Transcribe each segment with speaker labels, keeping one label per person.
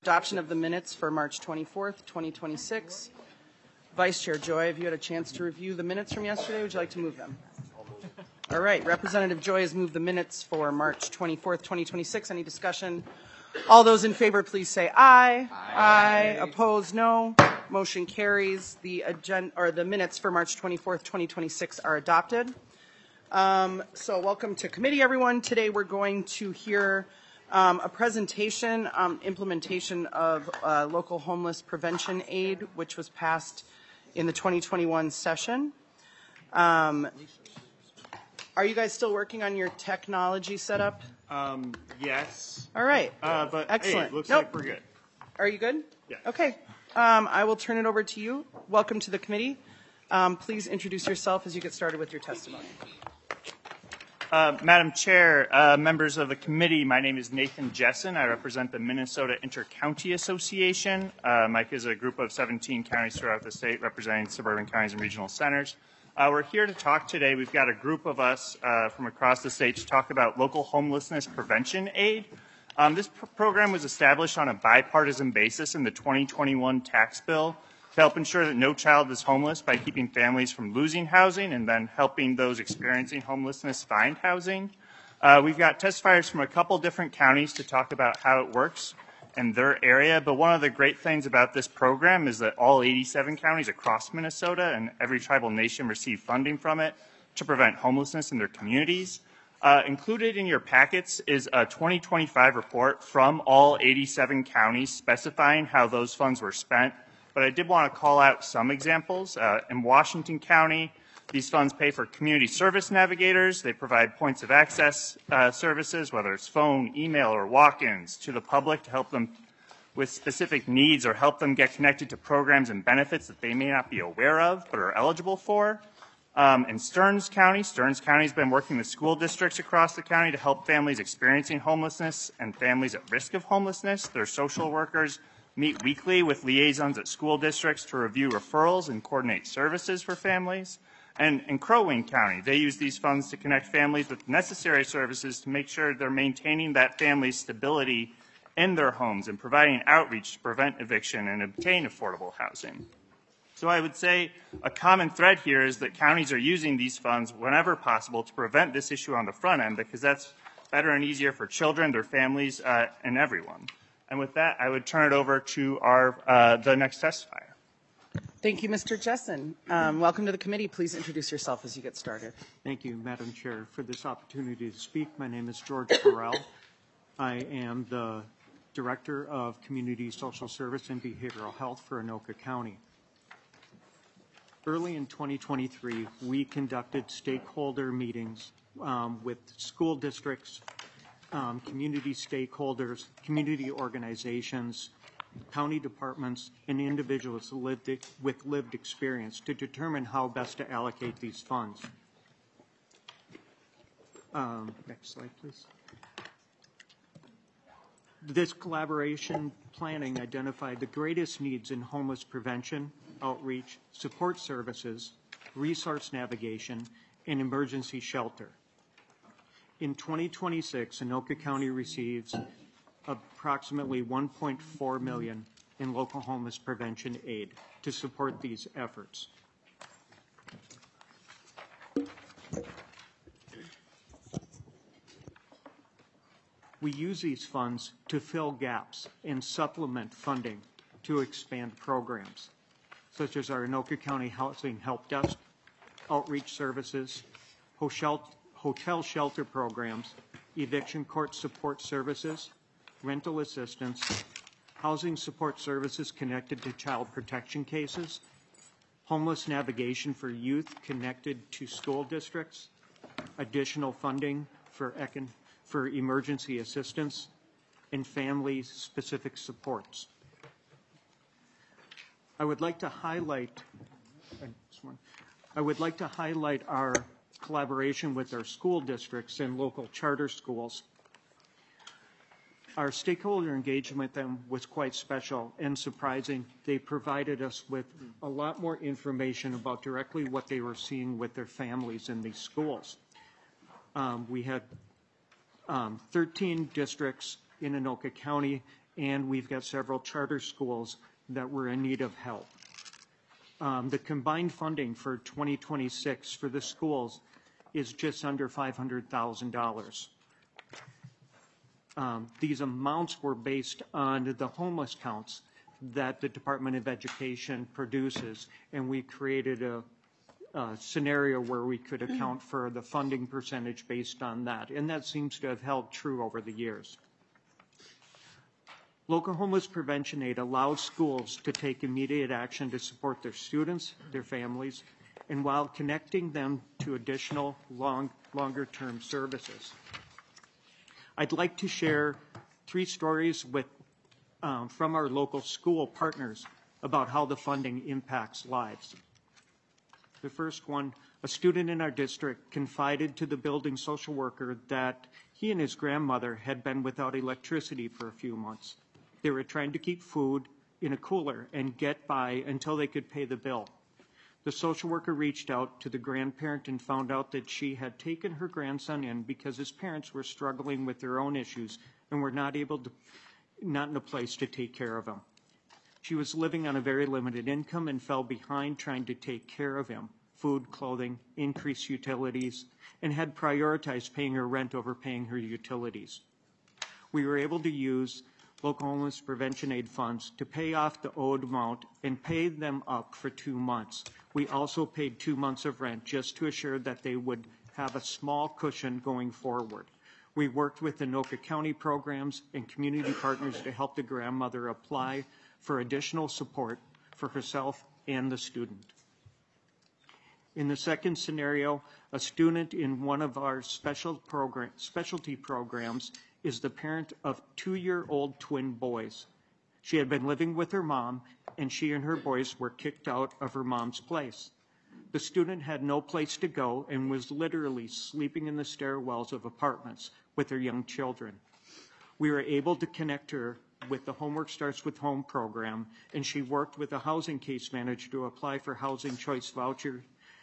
Speaker 1: adoption of the minutes for March 24th, 2026. Vice Chair Joy, have you had a chance to review the minutes from yesterday? Would you like to move them? All right. Representative Joy has moved the minutes for March 24th, 2026. Any discussion? All those in favor, please say aye. Aye. Opposed, no. Motion carries. The minutes for March 24th, 2026 are adopted. So welcome to committee, everyone. Today we're going to hear a presentation on implementation of local homeless prevention aid, which was passed in the 2021 session. Are you guys still working on your technology setup?
Speaker 2: Yes.
Speaker 1: All right.
Speaker 2: But
Speaker 1: excellent.
Speaker 2: Hey, looks like we're good.
Speaker 1: Are you good?
Speaker 2: Yeah.
Speaker 1: Okay. I will turn it over to you. Welcome to the committee. Please introduce yourself as you get started with your testimony.
Speaker 2: Madam Chair, members of the committee, my name is Nathan Jessen. I represent the Minnesota Inter-County Association. MICA is a group of 17 counties throughout the state representing suburban counties and regional centers. We're here to talk today. We've got a group of us from across the state to talk about local homelessness prevention aid. This program was established on a bipartisan basis in the 2021 tax bill to help ensure that no child is homeless by keeping families from losing housing and then helping those experiencing homelessness find housing. We've got testifiers from a couple different counties to talk about how it works in their area, but one of the great things about this program is that all 87 counties across Minnesota and every tribal nation receive funding from it to prevent homelessness in their communities. Included in your packets is a 2025 report from all 87 counties specifying how those funds were spent. But I did want to call out some examples. In Washington County, these funds pay for community service navigators. They provide points of access services, whether it's phone, email, or walk-ins, to the public to help them with specific needs or help them get connected to programs and benefits that they may not be aware of but are eligible for. In Stearns County has been working with school districts across the county to help families experiencing homelessness and families at risk of homelessness. Their social workers meet weekly with liaisons at school districts to review referrals and coordinate services for families. And in Crow Wing County, they use these funds to connect families with necessary services to make sure they're maintaining that family's stability in their homes and providing outreach to prevent eviction and obtain affordable housing. So I would say a common thread here is that counties are using these funds whenever possible to prevent this issue on the front end, because that's better and easier for children, their families, and everyone. And with that, I would turn it over to the next testifier.
Speaker 1: Thank you, Mr. Jessen. Welcome to the committee. Please introduce yourself as you get started.
Speaker 3: Thank you, Madam Chair, for this opportunity to speak. My name is George Burrell. I am the Director of Community Social Service and Behavioral Health for Anoka County. Early in 2023, we conducted stakeholder meetings with school districts, community stakeholders, community organizations, county departments, and individuals with lived experience to determine how best to allocate these funds. Next slide, please. This collaboration planning identified the greatest needs in homeless prevention, outreach, support services, resource navigation, and emergency shelter. In 2026, Anoka County receives approximately $1.4 million in local homeless prevention aid to support these efforts. We use these funds to fill gaps and supplement funding to expand programs, such as our Anoka County Housing Help Desk, outreach services, hotel shelter programs, eviction court support services, rental assistance, housing support services connected to child protection cases, homeless navigation for youth connected to school districts, additional funding for emergency assistance, and family-specific supports. I would like to highlight our collaboration with our school districts and local charter schools. Our stakeholder engagement with them was quite special and surprising. They provided us with a lot more information about directly what they were seeing with their families in these schools. We had 13 districts in Anoka County and we've got several charter schools that were in need of help. The combined funding for 2026 for the schools is just under $500,000. These amounts were based on the homeless counts that the Department of Education produces, and we created a scenario where we could account for the funding percentage based on that, and that seems to have held true over the years. Local Homeless Prevention Aid allows schools to take immediate action to support their students, their families, and while connecting them to additional longer-term services. I'd like to share 3 stories from our local school partners about how the funding impacts lives. The first one, a student in our district confided to the building social worker that he and his grandmother had been without electricity for a few months. They were trying to keep food in a cooler and get by until they could pay the bill. The social worker reached out to the grandparent and found out that she had taken her grandson in because his parents were struggling with their own issues and were not in a place to take care of him. She was living on a very limited income and fell behind trying to take care of him, food, clothing, increased utilities, and had prioritized paying her rent over paying her utilities. We were able to use Local Homeless Prevention Aid funds to pay off the owed amount and pay them up for 2 months. We also paid 2 months of rent just to assure that they would have a small cushion going forward. We worked with the Anoka County programs and community partners to help the grandmother apply for additional support for herself and the student. In the second scenario, a student in one of our specialty programs is the parent of 2-year-old twin boys. She had been living with her mom, and she and her boys were kicked out of her mom's place. The student had no place to go and was literally sleeping in the stairwells of apartments with her young children. We were able to connect her with the Homework Starts with Home program, and she worked with a housing case manager to apply for a housing choice voucher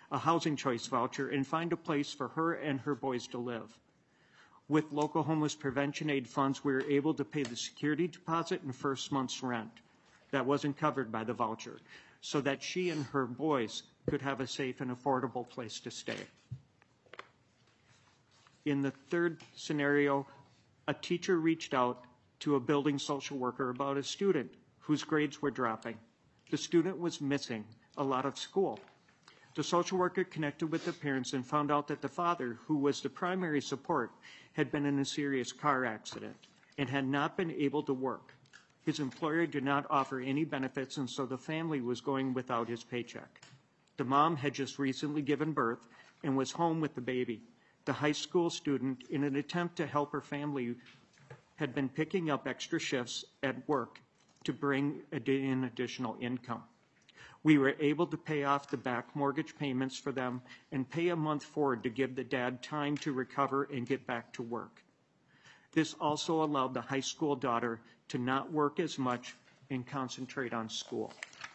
Speaker 3: and find a place for her and her boys to live. With Local Homeless Prevention Aid funds, we were able to pay the security deposit and first month's rent that wasn't covered by the voucher, so that she and her boys could have a safe and affordable place to stay. In the third scenario, a teacher reached out to a building social worker about a student whose grades were dropping. The student was missing a lot of school. The social worker connected with the parents and found out that the father, who was the primary support, had been in a serious car accident and had not been able to work. His employer did not offer any benefits, and so the family was going without his paycheck. The mom had just recently given birth and was home with the baby. The high school student, in an attempt to help her family, had been picking up extra shifts at work to bring in additional income. We were able to pay off the back mortgage payments for them and pay a month forward to give the dad time to recover and get back to work. This also allowed the high school daughter to not work as much and concentrate on school.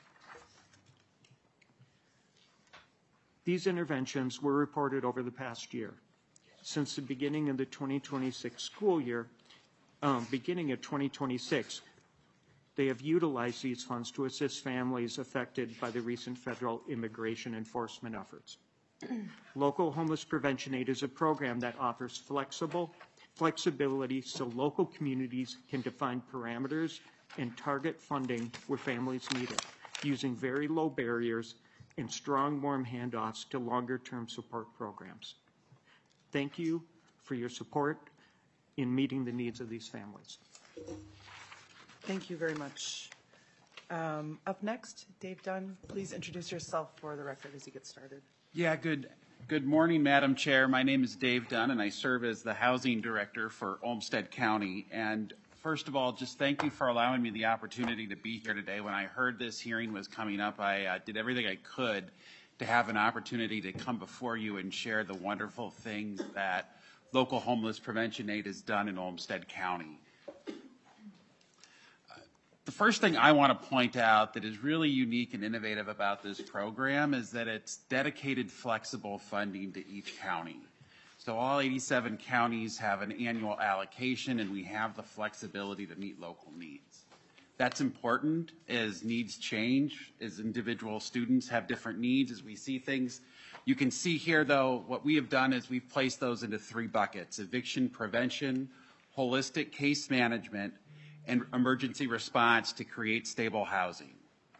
Speaker 3: These interventions were reported over the past year. Since the beginning of the 2026 school year, beginning of 2026, they have utilized these funds to assist families affected by the recent federal immigration enforcement efforts. Local Homeless Prevention Aid is a program that offers flexibility so local communities can define parameters and target funding where families need it, using very low barriers and strong, warm handoffs to longer-term support programs. Thank you for your support in meeting the needs of these families.
Speaker 1: Thank you very much. Up next, Dave Dunn, please introduce yourself for the record as you get started.
Speaker 4: Yeah, good morning, Madam Chair. My name is Dave Dunn, and I serve as the Housing Director for Olmsted County. And first of all, just thank you for allowing me the opportunity to be here today. When I heard this hearing was coming up, I did everything I could to have an opportunity to come before you and share the wonderful things that Local Homeless Prevention Aid has done in Olmsted County. The first thing I want to point out that is really unique and innovative about this program is that it's dedicated flexible funding to each county. So all 87 counties have an annual allocation, and we have the flexibility to meet local needs. That's important as needs change, as individual students have different needs, as we see things. You can see here, though, what we have done is we've placed those into 3 buckets: eviction prevention, holistic case management, and emergency response to create stable housing.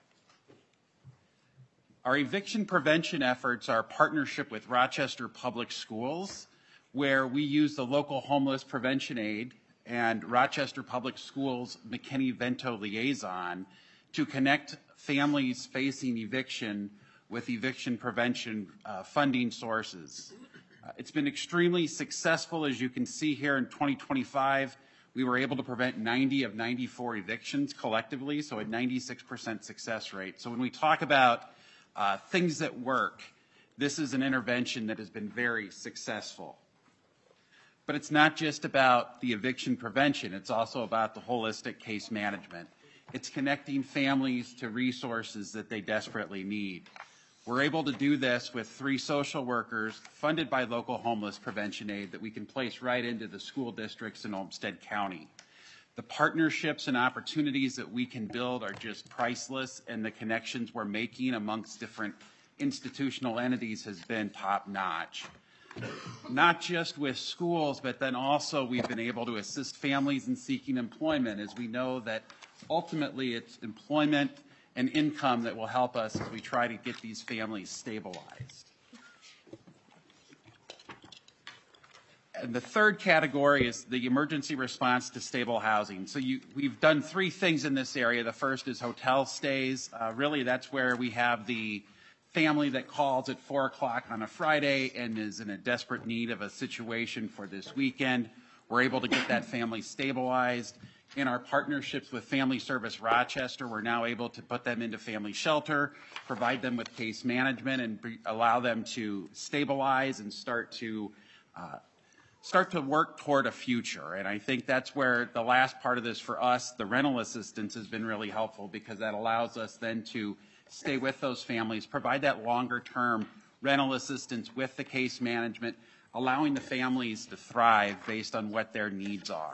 Speaker 4: Our eviction prevention efforts are a partnership with Rochester Public Schools, where we use the local homeless prevention aid and Rochester Public Schools McKinney-Vento liaison to connect families facing eviction with eviction prevention funding sources. It's been extremely successful. As you can see here, in 2025, we were able to prevent 90 of 94 evictions collectively, so a 96% success rate. So when we talk about things that work, this is an intervention that has been very successful. But it's not just about the eviction prevention, it's also about the holistic case management. It's connecting families to resources that they desperately need. We're able to do this with 3 social workers funded by local homeless prevention aid that we can place right into the school districts in Olmsted County. The partnerships and opportunities that we can build are just priceless, and the connections we're making amongst different institutional entities has been top-notch. Not just with schools, but then also we've been able to assist families in seeking employment, as we know that ultimately it's employment and income that will help us as we try to get these families stabilized. And the third category is the emergency response to stable housing. So we've done 3 things in this area. The first is hotel stays. Really, that's where we have the family that calls at 4 o'clock on a Friday and is in a desperate need of a situation for this weekend. We're able to get that family stabilized. In our partnerships with Family Service Rochester, we're now able to put them into family shelter, provide them with case management, and allow them to stabilize and start to work toward a future. And I think that's where the last part of this for us, the rental assistance, has been really helpful, because that allows us then to stay with those families, provide that longer-term rental assistance with the case management, allowing the families to thrive based on what their needs are.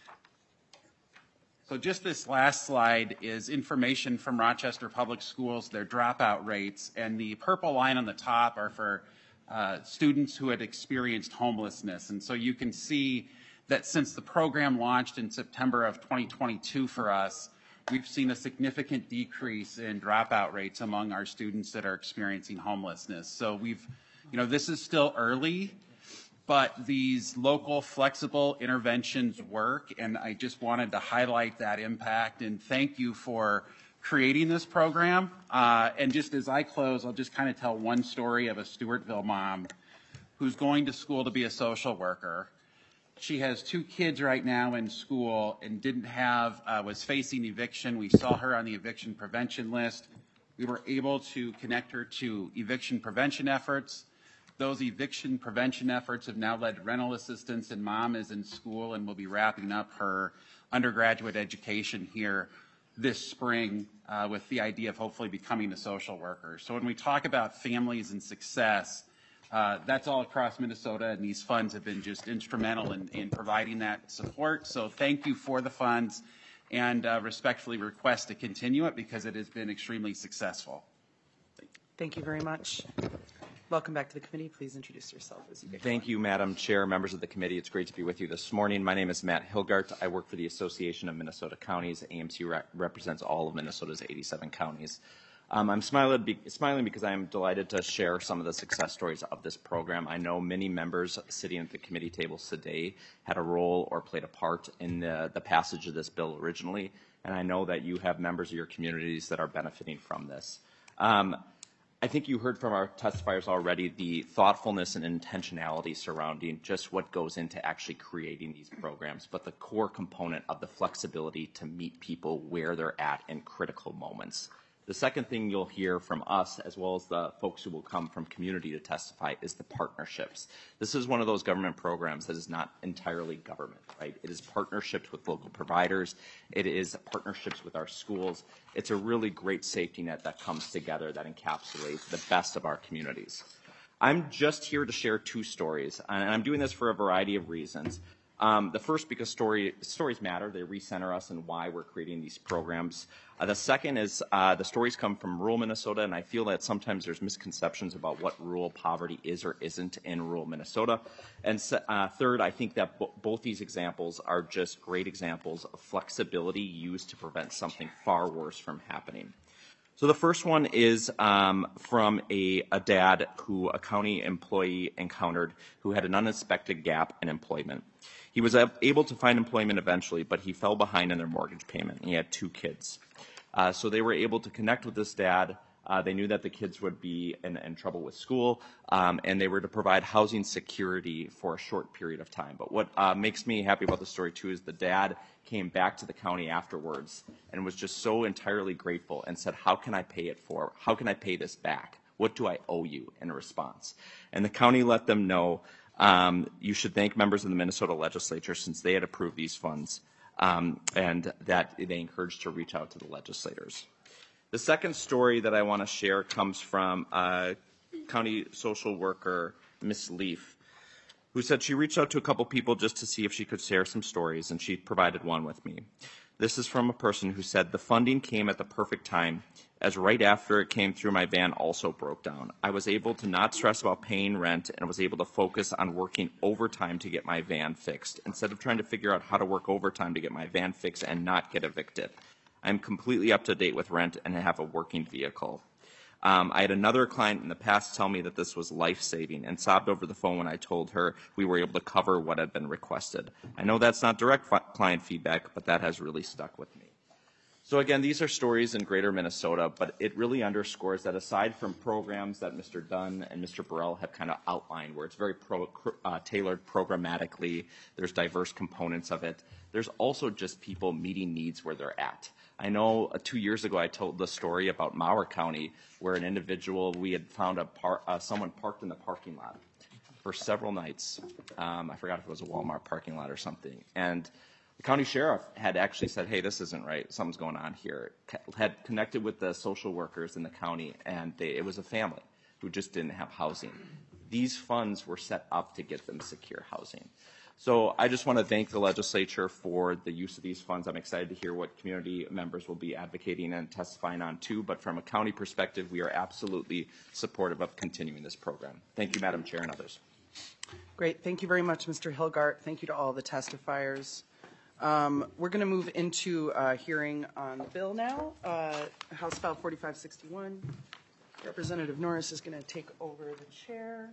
Speaker 4: So just this last slide is information from Rochester Public Schools, their dropout rates, and the purple line on the top are for students who had experienced homelessness. And so you can see that since the program launched in September of 2022 for us, we've seen a significant decrease in dropout rates among our students that are experiencing homelessness. So this is still early, but these local flexible interventions work, and I just wanted to highlight that impact and thank you for creating this program. And just as I close, I'll just kind of tell one story of a Stewartville mom who's going to school to be a social worker. She has 2 kids right now in school and was facing eviction. We saw her on the eviction prevention list. We were able to connect her to eviction prevention efforts. Those eviction prevention efforts have now led to rental assistance, and mom is in school and will be wrapping up her undergraduate education here this spring with the idea of hopefully becoming a social worker. So when we talk about families and success, that's all across Minnesota, and these funds have been just instrumental in providing that support. So thank you for the funds, and respectfully request to continue it because it has been extremely successful.
Speaker 1: Thank you very much. Welcome back to the committee. Please introduce yourself as you get
Speaker 5: Thank you, Madam Chair, members of the committee. It's great to be with you this morning. My name is Matt Hilgart. I work for the Association of Minnesota Counties. AMC represents all of Minnesota's 87 counties. I'm smiling because I am delighted to share some of the success stories of this program. I know many members sitting at the committee tables today had a role or played a part in the passage of this bill originally, and I know that you have members of your communities that are benefiting from this. I think you heard from our testifiers already the thoughtfulness and intentionality surrounding just what goes into actually creating these programs, but the core component of the flexibility to meet people where they're at in critical moments. The second thing you'll hear from us, as well as the folks who will come from community to testify, is the partnerships. This is one of those government programs that is not entirely government, right? It is partnerships with local providers. It is partnerships with our schools. It's a really great safety net that comes together that encapsulates the best of our communities. I'm just here to share two stories, and I'm doing this for a variety of reasons. The first, because stories matter. They recenter us and why we're creating these programs. The second is the stories come from rural Minnesota, and I feel that sometimes there's misconceptions about what rural poverty is or isn't in rural Minnesota. And third, I think that both these examples are just great examples of flexibility used to prevent something far worse from happening. So the first one is from a dad who a county employee encountered who had an unexpected gap in employment. He was able to find employment eventually, but he fell behind in their mortgage payment, and he had 2 kids. So they were able to connect with this dad. They knew that the kids would be in trouble with school, and they were to provide housing security for a short period of time. But what makes me happy about the story, too, is the dad came back to the county afterwards and was just so entirely grateful and said, how can I pay it for? How can I pay this back? What do I owe you in response? And the county let them know, you should thank members of the Minnesota legislature since they had approved these funds, and that they encouraged to reach out to the legislators. The second story that I want to share comes from county social worker, Miss Leaf, who said she reached out to a couple people just to see if she could share some stories, and she provided one with me. This is from a person who said, the funding came at the perfect time, as right after it came through, my van also broke down. I was able to not stress about paying rent and was able to focus on working overtime to get my van fixed, instead of trying to figure out how to work overtime to get my van fixed and not get evicted. I'm completely up to date with rent and have a working vehicle. I had another client in the past tell me that this was life-saving and sobbed over the phone when I told her we were able to cover what had been requested. I know that's not direct client feedback, but that has really stuck with me. So again, these are stories in greater Minnesota, but it really underscores that aside from programs that Mr. Dunn and Mr. Burrell have kind of outlined, where it's very tailored programmatically, there's diverse components of it, there's also just people meeting needs where they're at. I know 2 years ago I told the story about Mower County, where an individual, we had found someone parked in the parking lot for several nights. I forgot if it was a Walmart parking lot or something. And the county sheriff had actually said, hey, this isn't right. Something's going on here. Had connected with the social workers in the county, and it was a family who just didn't have housing. These funds were set up to get them secure housing. So I just want to thank the legislature for the use of these funds. I'm excited to hear what community members will be advocating and testifying on too. But from a county perspective, we are absolutely supportive of continuing this program. Thank you, Madam Chair, and others.
Speaker 1: Great. Thank you very much, Mr. Hilgart. Thank you to all the testifiers. We're going to move into a hearing on the bill now. House File 4561. Representative Norris is going to take over the chair.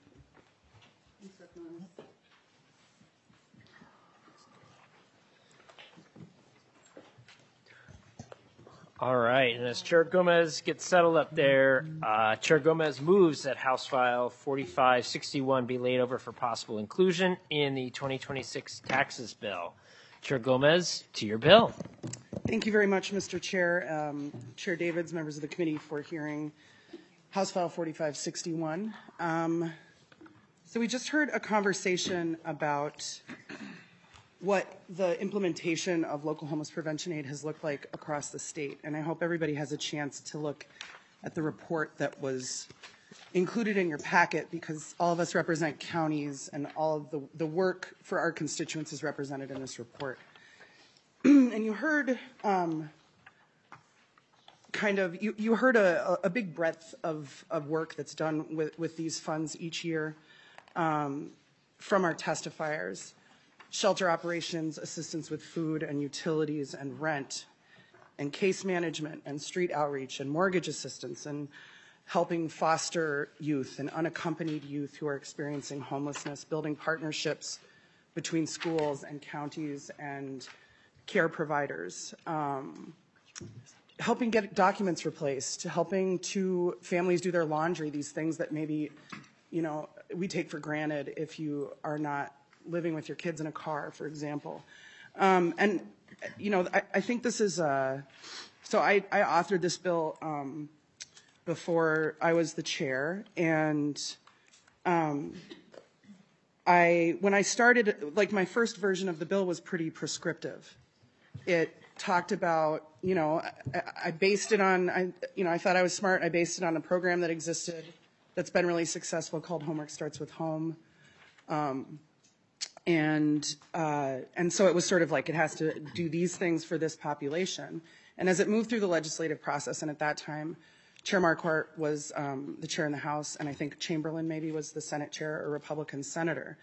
Speaker 6: All right, and as Chair Gomez gets settled up there, Chair Gomez moves that House File 4561 be laid over for possible inclusion in the 2026 taxes bill. Chair Gomez, to your bill.
Speaker 1: Thank you very much, Mr. Chair. Chair Davids, members of the committee, for hearing House File 4561. So we just heard a conversation about what the implementation of local homeless prevention aid has looked like across the state. And I hope everybody has a chance to look at the report that was included in your packet, because all of us represent counties and all of the work for our constituents is represented in this report. And you heard you heard a big breadth of work that's done with these funds each year from our testifiers. Shelter operations, assistance with food and utilities and rent, and case management and street outreach and mortgage assistance and helping foster youth and unaccompanied youth who are experiencing homelessness, building partnerships between schools and counties and care providers, helping get documents replaced, helping to families do their laundry, these things that maybe, we take for granted if you are not living with your kids in a car, for example. I think this is, so I authored this bill before I was the chair, and when I started, my first version of the bill was pretty prescriptive. It talked about, I based it on, I thought I was smart, I based it on a program that existed that's been really successful called Homework Starts with Home. And so it was sort of like it has to do these things for this population. And as it moved through the legislative process, and at that time, Chair Marquardt was the chair in the House, and I think Chamberlain maybe was the Senate chair, a Republican senator.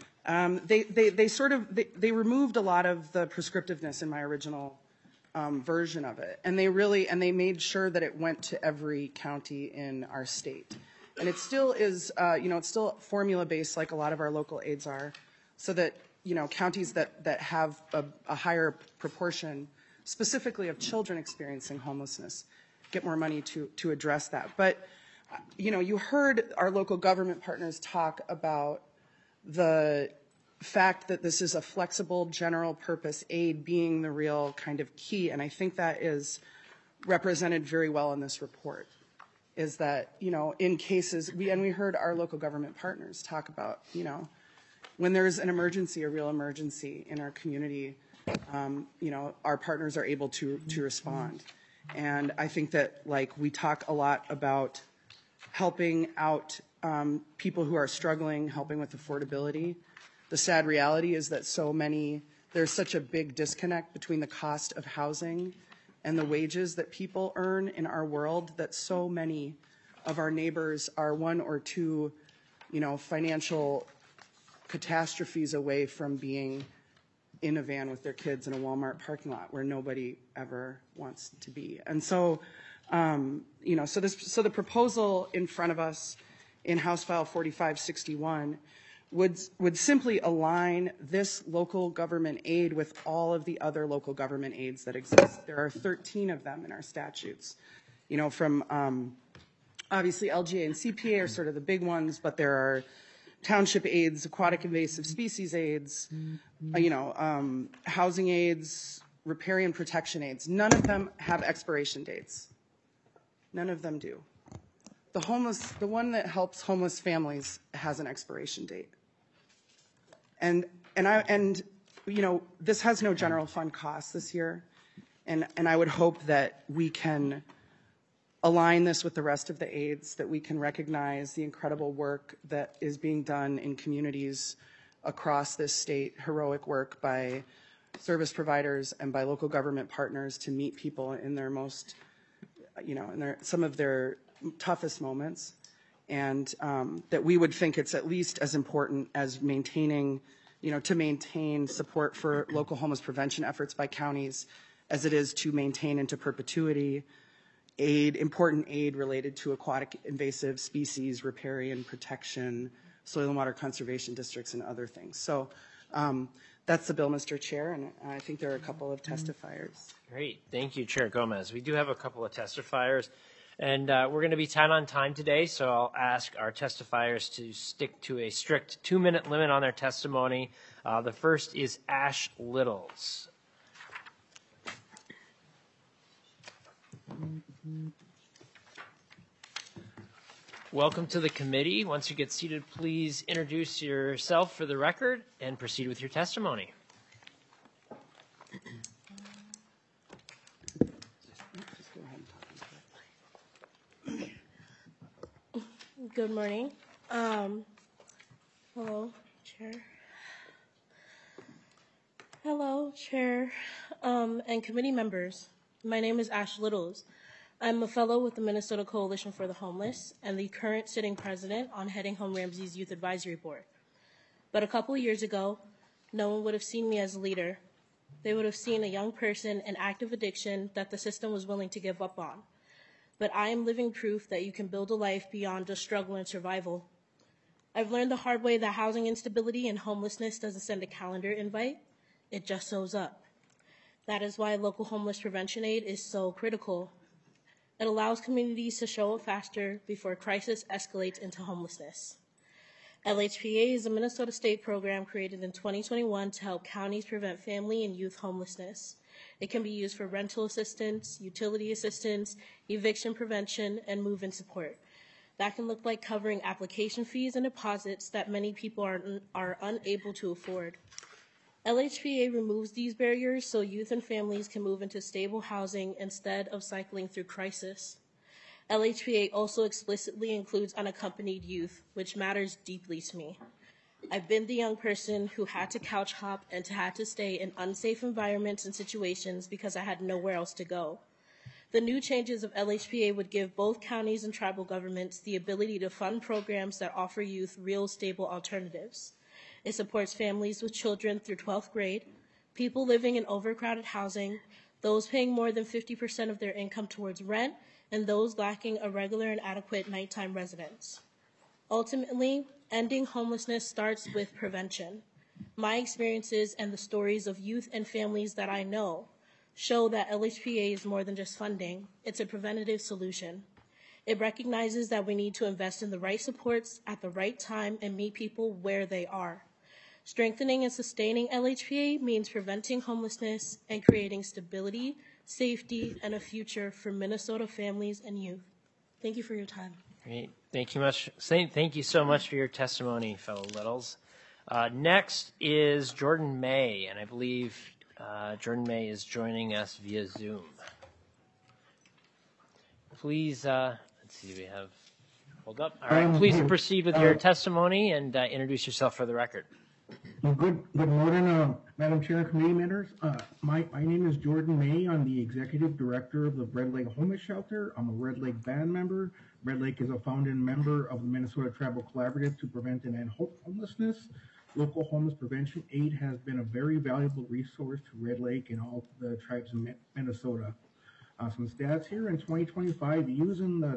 Speaker 1: They removed a lot of the prescriptiveness in my original version of it, and they made sure that it went to every county in our state. And it still is, it's still formula based like a lot of our local aids are, so that counties that have a higher proportion, specifically of children experiencing homelessness, get more money to address that. But you heard our local government partners talk about the fact that this is a flexible general purpose aid being the real kind of key, and I think that is represented very well in this report, is that in cases we heard our local government partners talk about when there's an emergency, a real emergency in our community, our partners are able to respond. And I think that we talk a lot about helping out people who are struggling, helping with affordability. The sad reality is that there's such a big disconnect between the cost of housing and the wages that people earn in our world that so many of our neighbors are one or two, financial catastrophes away from being in a van with their kids in a Walmart parking lot where nobody ever wants to be. And so, so the proposal in front of us in House File 4561 would simply align this local government aid with all of the other local government aids that exist. There are 13 of them in our statutes, from obviously LGA and CPA are sort of the big ones, but there are township aids, aquatic invasive species aids, housing aids, riparian protection aids. None of them have expiration dates. None of them do. The one that helps homeless families has an expiration date. And this has no general fund costs this year, and I would hope that we can align this with the rest of the aids, that we can recognize the incredible work that is being done in communities across this state, heroic work by service providers and by local government partners to meet people in their most, some of their toughest moments, and that we would think it's at least as important as maintaining, to maintain support for local homeless prevention efforts by counties as it is to maintain into perpetuity important aid related to aquatic invasive species, riparian protection, soil and water conservation districts, and other things. So that's the bill, Mr. Chair, and I think there are a couple of testifiers.
Speaker 6: Great. Thank you, Chair Gomez. We do have a couple of testifiers, and we're going to be tight on time today, so I'll ask our testifiers to stick to a strict 2-minute limit on their testimony. The first is Ash Littles. Welcome to the committee. Once you get seated, please introduce yourself for the record and proceed with your testimony.
Speaker 7: Good morning. Hello, Chair. Hello, Chair, and committee members. My name is Ash Littles. I'm a fellow with the Minnesota Coalition for the Homeless and the current sitting president on Heading Home Ramsey's Youth Advisory Board. But a couple of years ago, no one would have seen me as a leader. They would have seen a young person in active addiction that the system was willing to give up on. But I am living proof that you can build a life beyond just struggle and survival. I've learned the hard way that housing instability and homelessness doesn't send a calendar invite, it just shows up. That is why local homeless prevention aid is so critical. It allows communities to show up faster before crisis escalates into homelessness. LHPA is a Minnesota state program created in 2021 to help counties prevent family and youth homelessness. It can be used for rental assistance, utility assistance, eviction prevention, and move-in support. That can look like covering application fees and deposits that many people are unable to afford. LHPA removes these barriers so youth and families can move into stable housing instead of cycling through crisis. LHPA also explicitly includes unaccompanied youth, which matters deeply to me. I've been the young person who had to couch hop and had to stay in unsafe environments and situations because I had nowhere else to go. The new changes of LHPA would give both counties and tribal governments the ability to fund programs that offer youth real, stable alternatives. It supports families with children through 12th grade, people living in overcrowded housing, those paying more than 50% of their income towards rent, and those lacking a regular and adequate nighttime residence. Ultimately, ending homelessness starts with prevention. My experiences and the stories of youth and families that I know show that LHPA is more than just funding. It's a preventative solution. It recognizes that we need to invest in the right supports at the right time and meet people where they are. Strengthening and sustaining LHPA means preventing homelessness and creating stability, safety, and a future for Minnesota families and youth. Thank you for your time.
Speaker 6: Great. Thank you so much for your testimony, fellow Littles. Next is Jordan May, and I believe Jordan May is joining us via Zoom. Please, let's see, we have, hold up. All right, please proceed with your testimony and introduce yourself for the record.
Speaker 8: Good morning, Madam Chair and committee members. My name is Jordan May. I'm the executive director of the Red Lake Homeless Shelter. I'm a Red Lake band member. Red Lake is a founding member of the Minnesota Tribal Collaborative to prevent and end homelessness. Local Homeless Prevention Aid has been a very valuable resource to Red Lake and all the tribes in Minnesota. Some stats here in 2025, using the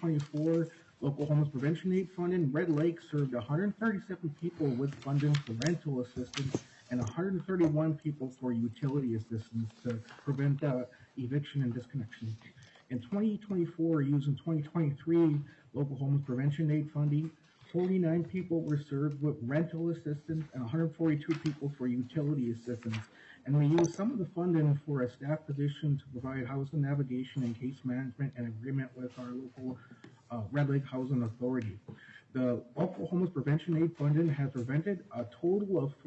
Speaker 8: 2024 Local Homeless Prevention Aid funding, Red Lake served 137 people with funding for rental assistance and 131 people for utility assistance to prevent eviction and disconnection. In 2024, using 2023 Local Homeless Prevention Aid funding, 49 people were served with rental assistance and 142 people for utility assistance. And we used some of the funding for a staff position to provide housing navigation and case management and agreement with our local Red Lake Housing Authority. The Local Homeless Prevention Aid funding has prevented a total of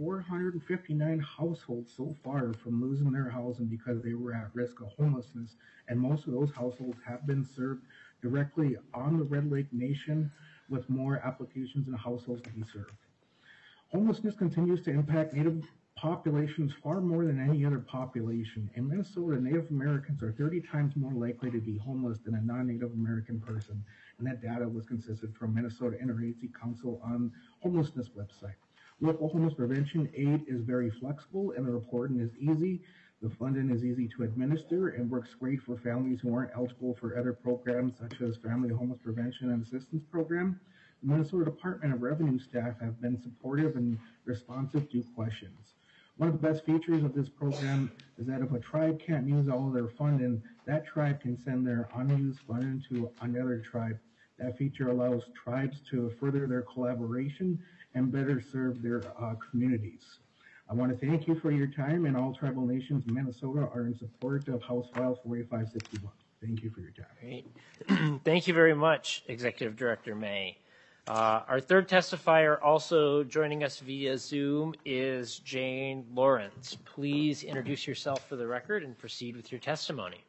Speaker 8: 459 households so far from losing their housing because they were at risk of homelessness. And most of those households have been served directly on the Red Lake Nation with more applications and households to be served. Homelessness continues to impact Native populations far more than any other population. In Minnesota, Native Americans are 30 times more likely to be homeless than a non-Native American person. And that data was consistent from Minnesota Interagency Council on Homelessness website. Local Homeless Prevention Aid is very flexible and the reporting is easy. The funding is easy to administer and works great for families who aren't eligible for other programs such as Family Homeless Prevention and Assistance Program. The Minnesota Department of Revenue staff have been supportive and responsive to questions. One of the best features of this program is that if a tribe can't use all of their funding, that tribe can send their unused funding to another tribe. That feature allows tribes to further their collaboration and better serve their communities. I want to thank you for your time, and all tribal nations in Minnesota are in support of House File 4561. Thank you for your time.
Speaker 6: Great. Thank you very much, Executive Director May. Our third testifier also joining us via Zoom is Jane Lawrence. Please introduce yourself for the record and proceed with your testimony.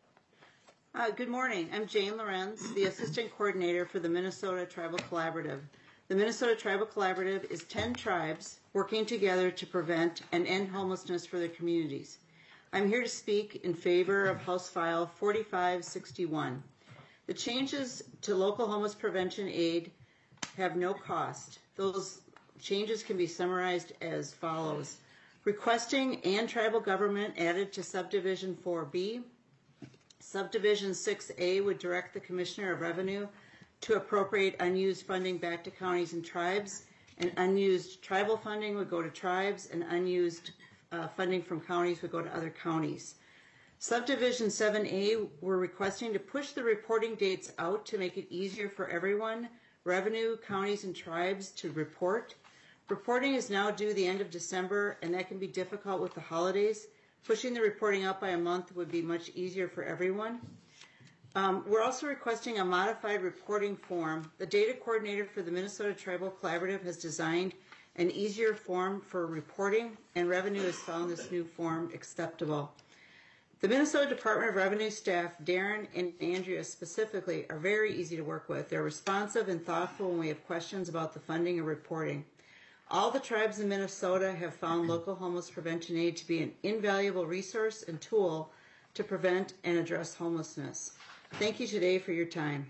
Speaker 9: Good morning. I'm Jane Lorenz, the Assistant Coordinator for the Minnesota Tribal Collaborative. The Minnesota Tribal Collaborative is 10 tribes working together to prevent and end homelessness for their communities. I'm here to speak in favor of House File 4561. The changes to local homeless prevention aid have no cost. Those changes can be summarized as follows. Requesting and tribal government added to Subdivision 4B. Subdivision 6A would direct the Commissioner of Revenue to appropriate unused funding back to counties and tribes, and unused tribal funding would go to tribes, and unused funding from counties would go to other counties. Subdivision 7A, we're requesting to push the reporting dates out to make it easier for everyone, revenue, counties, and tribes to report. Reporting is now due the end of December, and that can be difficult with the holidays. Pushing the reporting out by a month would be much easier for everyone. We're also requesting a modified reporting form. The data coordinator for the Minnesota Tribal Collaborative has designed an easier form for reporting, and revenue has found this new form acceptable. The Minnesota Department of Revenue staff, Darren and Andrea specifically, are very easy to work with. They're responsive and thoughtful when we have questions about the funding and reporting. All the tribes in Minnesota have found local homeless prevention aid to be an invaluable resource and tool to prevent and address homelessness. Thank you today for your time.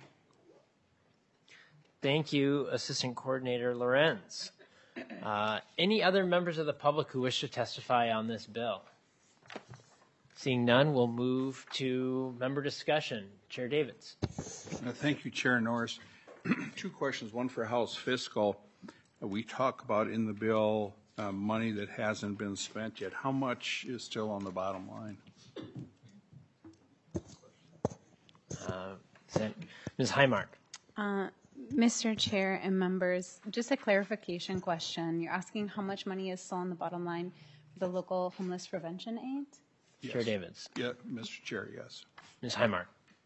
Speaker 6: Thank you, Assistant Coordinator Lorenz. Any other members of the public who wish to testify on this bill? Seeing none, we'll move to member discussion. Chair Davids.
Speaker 10: Thank you, Chair Norris. Two questions, one for House Fiscal. We talk about in the bill money that hasn't been spent yet. How much is still on the bottom line?
Speaker 6: Ms. Highmark.
Speaker 11: Mr. Chair and members, just a clarification question. You're asking how much money is still on the bottom line for the local homeless prevention aid?
Speaker 10: Yes.
Speaker 6: Chair Davids.
Speaker 10: Yeah, Mr. Chair, yes.
Speaker 6: Ms. Highmark.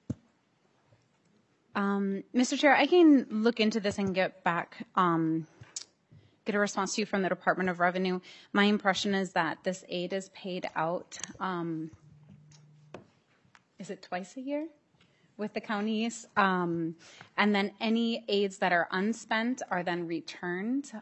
Speaker 11: Mr. Chair, I can look into this and get back, get a response to you from the Department of Revenue. My impression is that this aid is paid out, is it twice a year with the counties? And then any aids that are unspent are then returned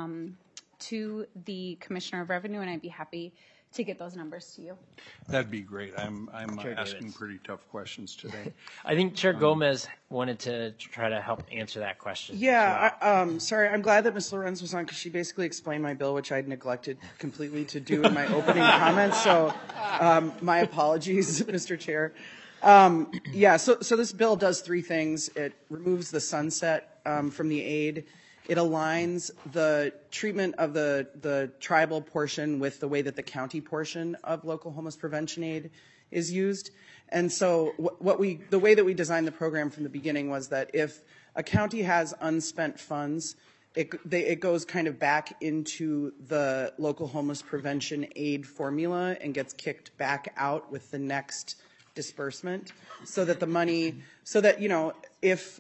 Speaker 11: to the Commissioner of Revenue, and I'd be happy to get those numbers to you.
Speaker 10: That'd be great. I'm
Speaker 6: Chair
Speaker 10: asking
Speaker 6: Davids.
Speaker 10: pretty tough questions today.
Speaker 6: I think Chair Gomez wanted to try to help answer that question.
Speaker 1: Yeah, sorry, I'm glad that Ms. Lorenz was on because she basically explained my bill, which I'd neglected completely to do in my opening comments. So my apologies, Mr. Chair. Yeah, so this bill does three things. It removes the sunset from the aid. It aligns the treatment of the tribal portion with the way that the county portion of local homeless prevention aid is used. And so the way that we designed the program from the beginning was that if a county has unspent funds, it goes kind of back into the local homeless prevention aid formula and gets kicked back out with the next disbursement, so that the money, so that, you know, if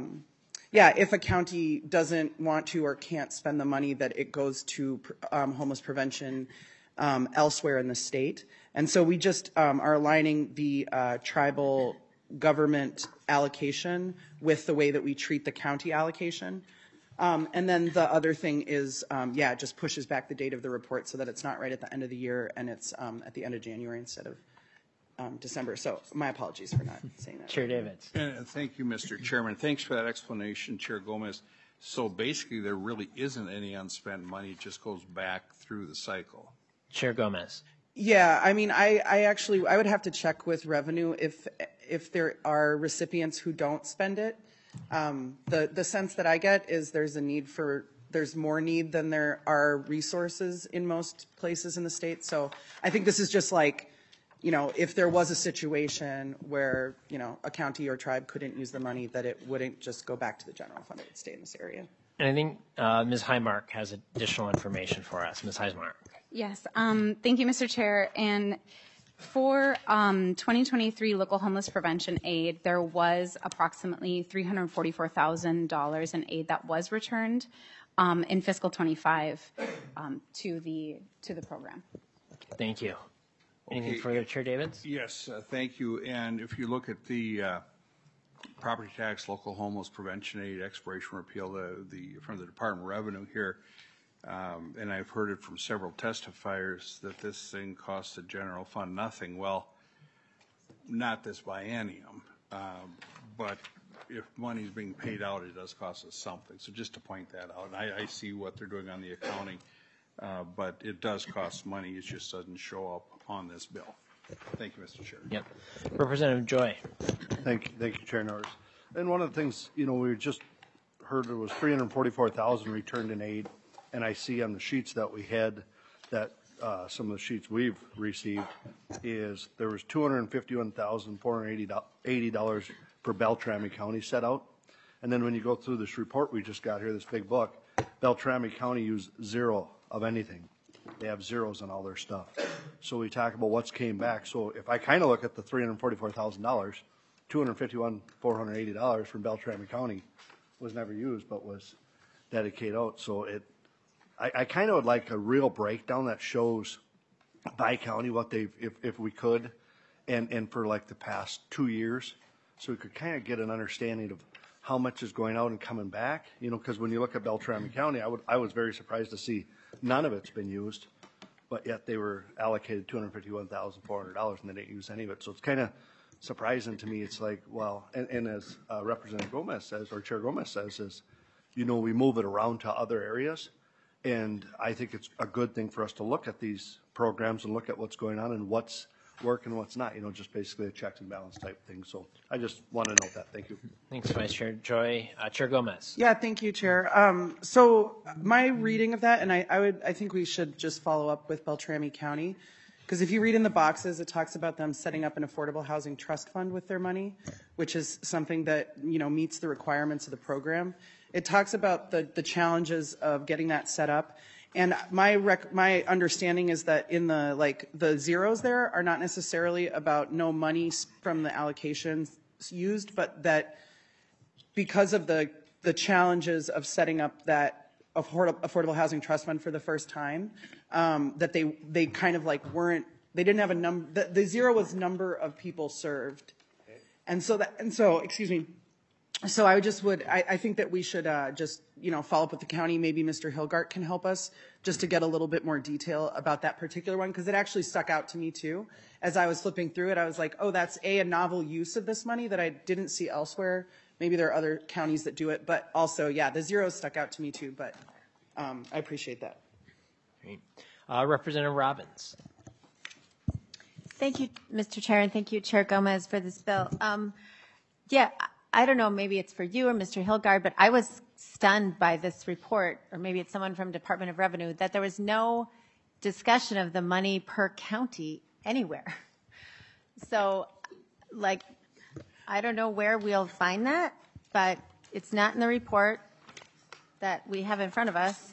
Speaker 1: a county doesn't want to or can't spend the money, that it goes to homeless prevention elsewhere in the state. And so we just are aligning the tribal government allocation with the way that we treat the county allocation. And then the other thing is, it just pushes back the date of the report so that it's not right at the end of the year and it's at the end of January instead of December. So my apologies for not saying that.
Speaker 6: Chair Davids.
Speaker 10: And thank you, Mr. Chairman. Thanks for that explanation, Chair Gomez. So basically, there really isn't any unspent money. It just goes back through the cycle.
Speaker 6: Chair Gomez.
Speaker 1: Yeah, I mean, I would have to check with Revenue if there are recipients who don't spend it. The sense that I get is there's more need than there are resources in most places in the state. So I think this is just like, you know, if there was a situation where, you know, a county or tribe couldn't use the money, that it wouldn't just go back to the general fund, it would stay in this area.
Speaker 6: And I think Ms. Highmark has additional information for us. Ms. Highmark.
Speaker 11: Yes, thank you, Mr. Chair. And for 2023 local homeless prevention aid, there was approximately $344,000 in aid that was returned in fiscal 25 to the program.
Speaker 6: Thank you. Anything further, Chair Davids?
Speaker 10: Yes, thank you. And if you look at the property tax, local homeless prevention aid, expiration repeal, from the Department of Revenue here, and I've heard it from several testifiers that this thing costs the general fund nothing. Well, not this biennium, but if money's being paid out, it does cost us something. So just to point that out, and I see what they're doing on the accounting, but it does cost money. It just doesn't show up on this bill. Thank you, Mr. Chair.
Speaker 6: Yep. Representative Joy.
Speaker 12: Thank you, Chair Norris. And one of the things, you know, we just heard there was $344,000 returned in aid, and I see on the sheets that we had that some of the sheets we've received is there was $251,480 for Beltrami County set out. And then when you go through this report we just got here, this big book, Beltrami County used zero of anything. They have zeros on all their stuff. So we talk about what's came back. So if I kind of look at the $344,000, $251,480 from Beltrami County was never used, but was dedicated out. So I kind of would like a real breakdown that shows by county what they've, if we could, and for like the past 2 years. So we could kind of get an understanding of how much is going out and coming back, you know, because when you look at Beltrami County, I was very surprised to see none of it's been used, but yet they were allocated $251,400 and they didn't use any of it. So it's kind of surprising to me. It's like, well, and as Representative Gomez says, or Chair Gomez says, is, you know, we move it around to other areas. And I think it's a good thing for us to look at these programs and look at what's going on and what's working and what's not, you know, just basically a checks and balance type thing. So I just want to note that. Thank you.
Speaker 6: Thanks, Vice Chair Joy. Chair Gomez.
Speaker 1: Yeah, thank you, Chair. So my reading of that, and I think we should just follow up with Beltrami County, because if you read in the boxes, it talks about them setting up an affordable housing trust fund with their money, which is something that, you know, meets the requirements of the program. It talks about the challenges of getting that set up. And my understanding is that in the zeros there are not necessarily about no money from the allocations used, but that because of the challenges of setting up that affordable housing trust fund for the first time, that they kind of like they didn't have a number. The zero was number of people served, and so excuse me. So I think that we should just, you know, follow up with the county. Maybe Mr. Hilgart can help us just to get a little bit more detail about that particular one, because it actually stuck out to me too. As I was flipping through it, I was like, oh, that's a novel use of this money that I didn't see elsewhere. Maybe there are other counties that do it, but also, yeah, the zeros stuck out to me too, but I appreciate that.
Speaker 6: Great. Representative Robbins.
Speaker 13: Thank you, Mr. Chair, and thank you, Chair Gomez, for this bill. Yeah, I don't know, maybe it's for you or Mr. Hilgard, but I was stunned by this report, or maybe it's someone from Department of Revenue, that there was no discussion of the money per county anywhere. So, like, I don't know where we'll find that, but it's not in the report that we have in front of us.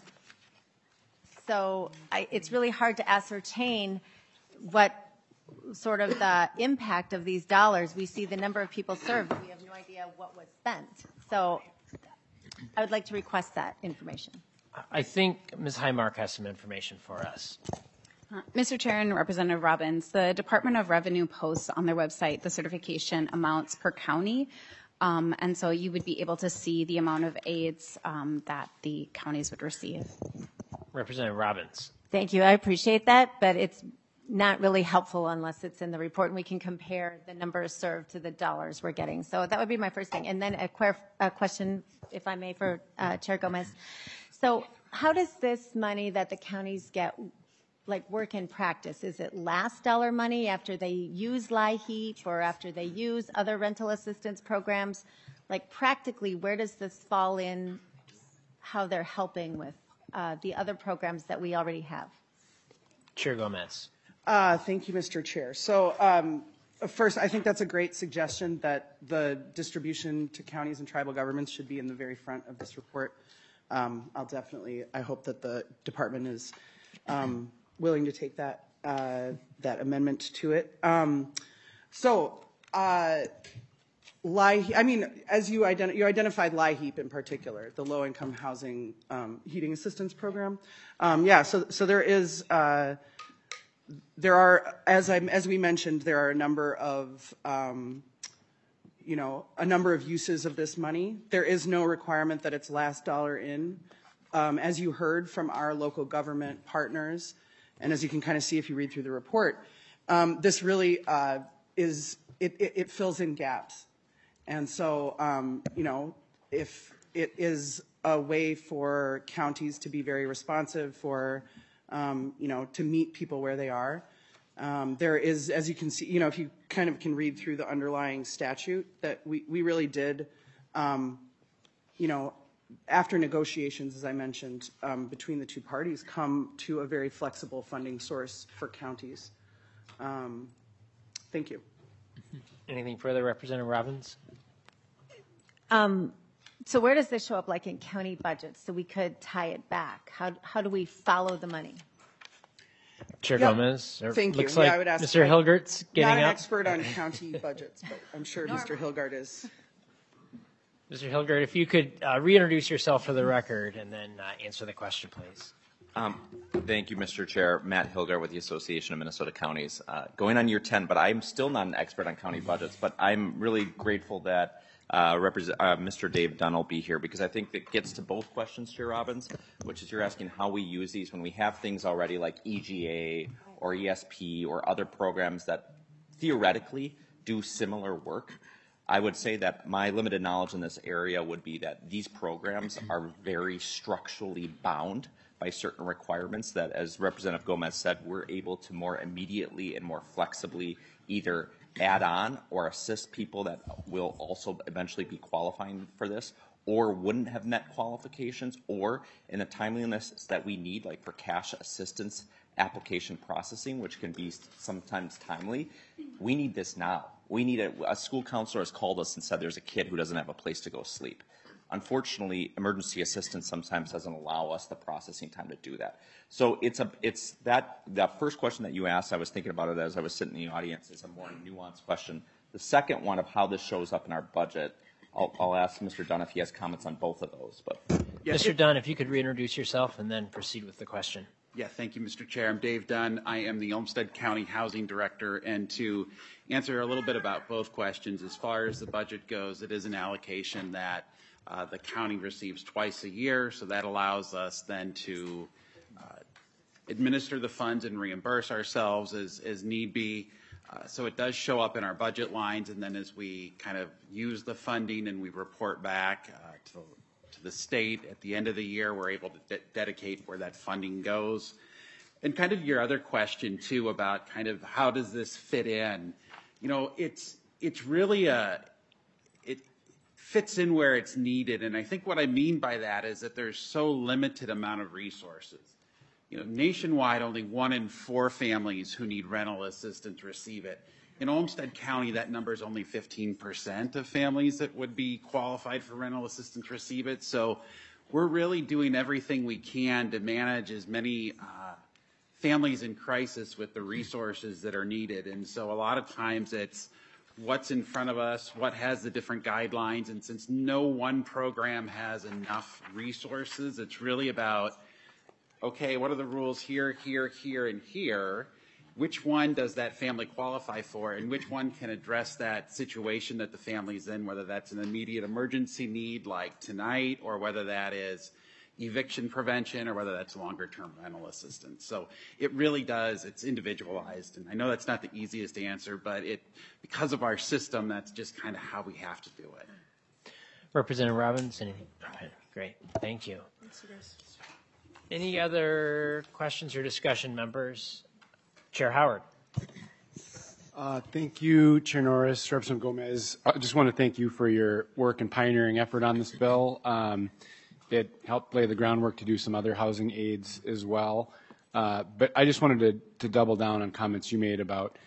Speaker 13: So it's really hard to ascertain what sort of the impact of these dollars. We see the number of people served, but we have no idea what was spent. So I would like to request that information.
Speaker 6: I think Ms. Highmark has some information for us.
Speaker 11: Mr. Chair and Representative Robbins, the Department of Revenue posts on their website the certification amounts per county. And so you would be able to see the amount of aids that the counties would receive.
Speaker 6: Representative Robbins.
Speaker 13: Thank you. I appreciate that, but it's not really helpful unless it's in the report and we can compare the numbers served to the dollars we're getting. So that would be my first thing. And then a question, if I may, for Chair Gomez. So how does this money that the counties get work in practice? Is it last dollar money after they use LIHEAP or after they use other rental assistance programs? Like practically, where does this fall in how they're helping with the other programs that we already have?
Speaker 6: Chair Gomez.
Speaker 1: Thank you, Mr. Chair. So first, I think that's a great suggestion that the distribution to counties and tribal governments should be in the very front of this report. I hope that the department is willing to take that amendment to it. As you identified LIHEAP in particular, the Low Income Housing Heating Assistance Program. So there are, as we mentioned, there are a number of uses of this money. There is no requirement that it's last dollar in. As you heard from our local government partners, and as you can kind of see if you read through the report, this really it fills in gaps. And so, if it is a way for counties to be very responsive, for, to meet people where they are, there is, as you can see, if you kind of can read through the underlying statute, that we really did, after negotiations, as I mentioned, between the two parties, come to a very flexible funding source for counties. Thank you.
Speaker 6: Anything further, Representative Robbins?
Speaker 13: So where does this show up, like in county budgets, so we could tie it back? How do we follow the money?
Speaker 6: Chair Gomez.
Speaker 1: Thank you.
Speaker 6: Looks like
Speaker 1: I would ask
Speaker 6: Mr. Hilgart's getting
Speaker 1: not an
Speaker 6: up.
Speaker 1: expert on county budgets, but I'm sure Mr. Hilgart is.
Speaker 6: Mr. Hilgart, if you could reintroduce yourself for the record and then answer the question, please.
Speaker 5: Thank you, Mr. Chair. Matt Hilgard with the Association of Minnesota Counties. Going on year 10, but I'm still not an expert on county budgets, but I'm really grateful that Mr. Dave Dunn will be here because I think it gets to both questions, Chair Robbins, which is you're asking how we use these when we have things already like EGA or ESP or other programs that theoretically do similar work. I would say that my limited knowledge in this area would be that these programs are very structurally bound by certain requirements that, as Representative Gomez said, we're able to more immediately and more flexibly either add on or assist people that will also eventually be qualifying for this or wouldn't have met qualifications, or in the timeliness that we need, like for cash assistance application processing, which can be sometimes timely. We need this now. We need a school counselor has called us and said there's a kid who doesn't have a place to go sleep. Unfortunately, emergency assistance sometimes doesn't allow us the processing time to do that. So it's that first question that you asked, I was thinking about it as I was sitting in the audience. It's a more nuanced question. The second one of how this shows up in our budget, I'll ask Mr. Dunn if he has comments on both of those. But
Speaker 6: Mr. Dunn, if you could reintroduce yourself and then proceed with the question.
Speaker 4: Yeah, thank you, Mr. Chair. I'm Dave Dunn. I am the Olmsted County Housing Director. And to answer a little bit about both questions, as far as the budget goes, it is an allocation that the county receives twice a year. So that allows us then to administer the funds and reimburse ourselves as need be. So it does show up in our budget lines. And then as we kind of use the funding and we report back to the state at the end of the year, we're able to dedicate where that funding goes. And kind of your other question too about kind of how does this fit in? You know, it's really it fits in where it's needed. And I think what I mean by that is that there's so limited amount of resources. You know, nationwide, only 1 in 4 families who need rental assistance receive it. In Olmsted County, that number is only 15% of families that would be qualified for rental assistance receive it. So we're really doing everything we can to manage as many families in crisis with the resources that are needed. And so a lot of times it's what's in front of us, what has the different guidelines. And since no one program has enough resources, it's really about, okay, what are the rules here, here, here, and here? Which one does that family qualify for, and which one can address that situation that the family's in, whether that's an immediate emergency need like tonight, or whether that is eviction prevention, or whether that's longer-term rental assistance. So it really does, it's individualized. And I know that's not the easiest answer, but because of our system, that's just kind of how we have to do it.
Speaker 6: Representative Robbins, anything? Okay, great, thank you. Any other questions or discussion, members? Chair Howard.
Speaker 14: Thank you, Chair Norris, Representative Gomez. I just want to thank you for your work and pioneering effort on this bill. It helped lay the groundwork to do some other housing aids as well. But I just wanted to double down on comments you made about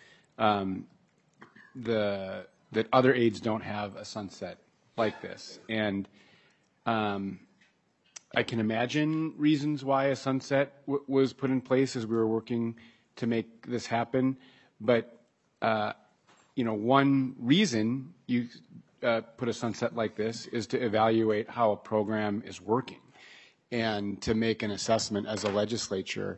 Speaker 14: that other aids don't have a sunset like this. And I can imagine reasons why a sunset was put in place as we were working to make this happen. But, you know, one reason you put a sunset like this is to evaluate how a program is working and to make an assessment as a legislature.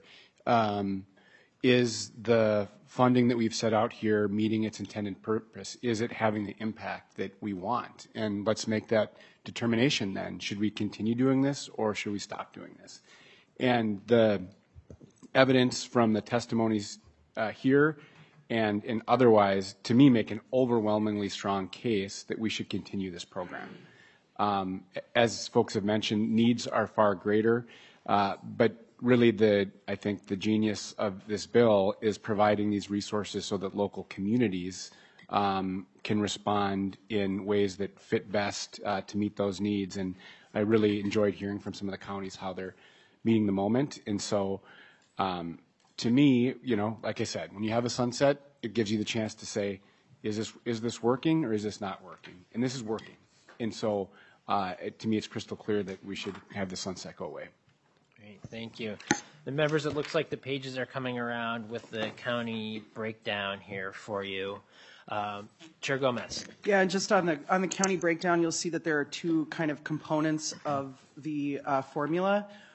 Speaker 14: Is the funding that we've set out here meeting its intended purpose? Is it having the impact that we want? And let's make that determination then. Should we continue doing this or should we stop doing this? And the evidence from the testimonies here and otherwise, to me, make an overwhelmingly strong case that we should continue this program. As folks have mentioned, needs are far greater, but really I think the genius of this bill is providing these resources so that local communities can respond in ways that fit best to meet those needs. And I really enjoyed hearing from some of the counties how they're meeting the moment. And so to me, you know, like I said, when you have a sunset, it gives you the chance to say, is this working or is this not working? And this is working. And so to me, it's crystal clear that we should have the sunset go away.
Speaker 6: Great, thank you. The members, it looks like the pages are coming around with the county breakdown here for you. Chair Gomez.
Speaker 1: Yeah, and just on the county breakdown, you'll see that there are two kind of components of the formula.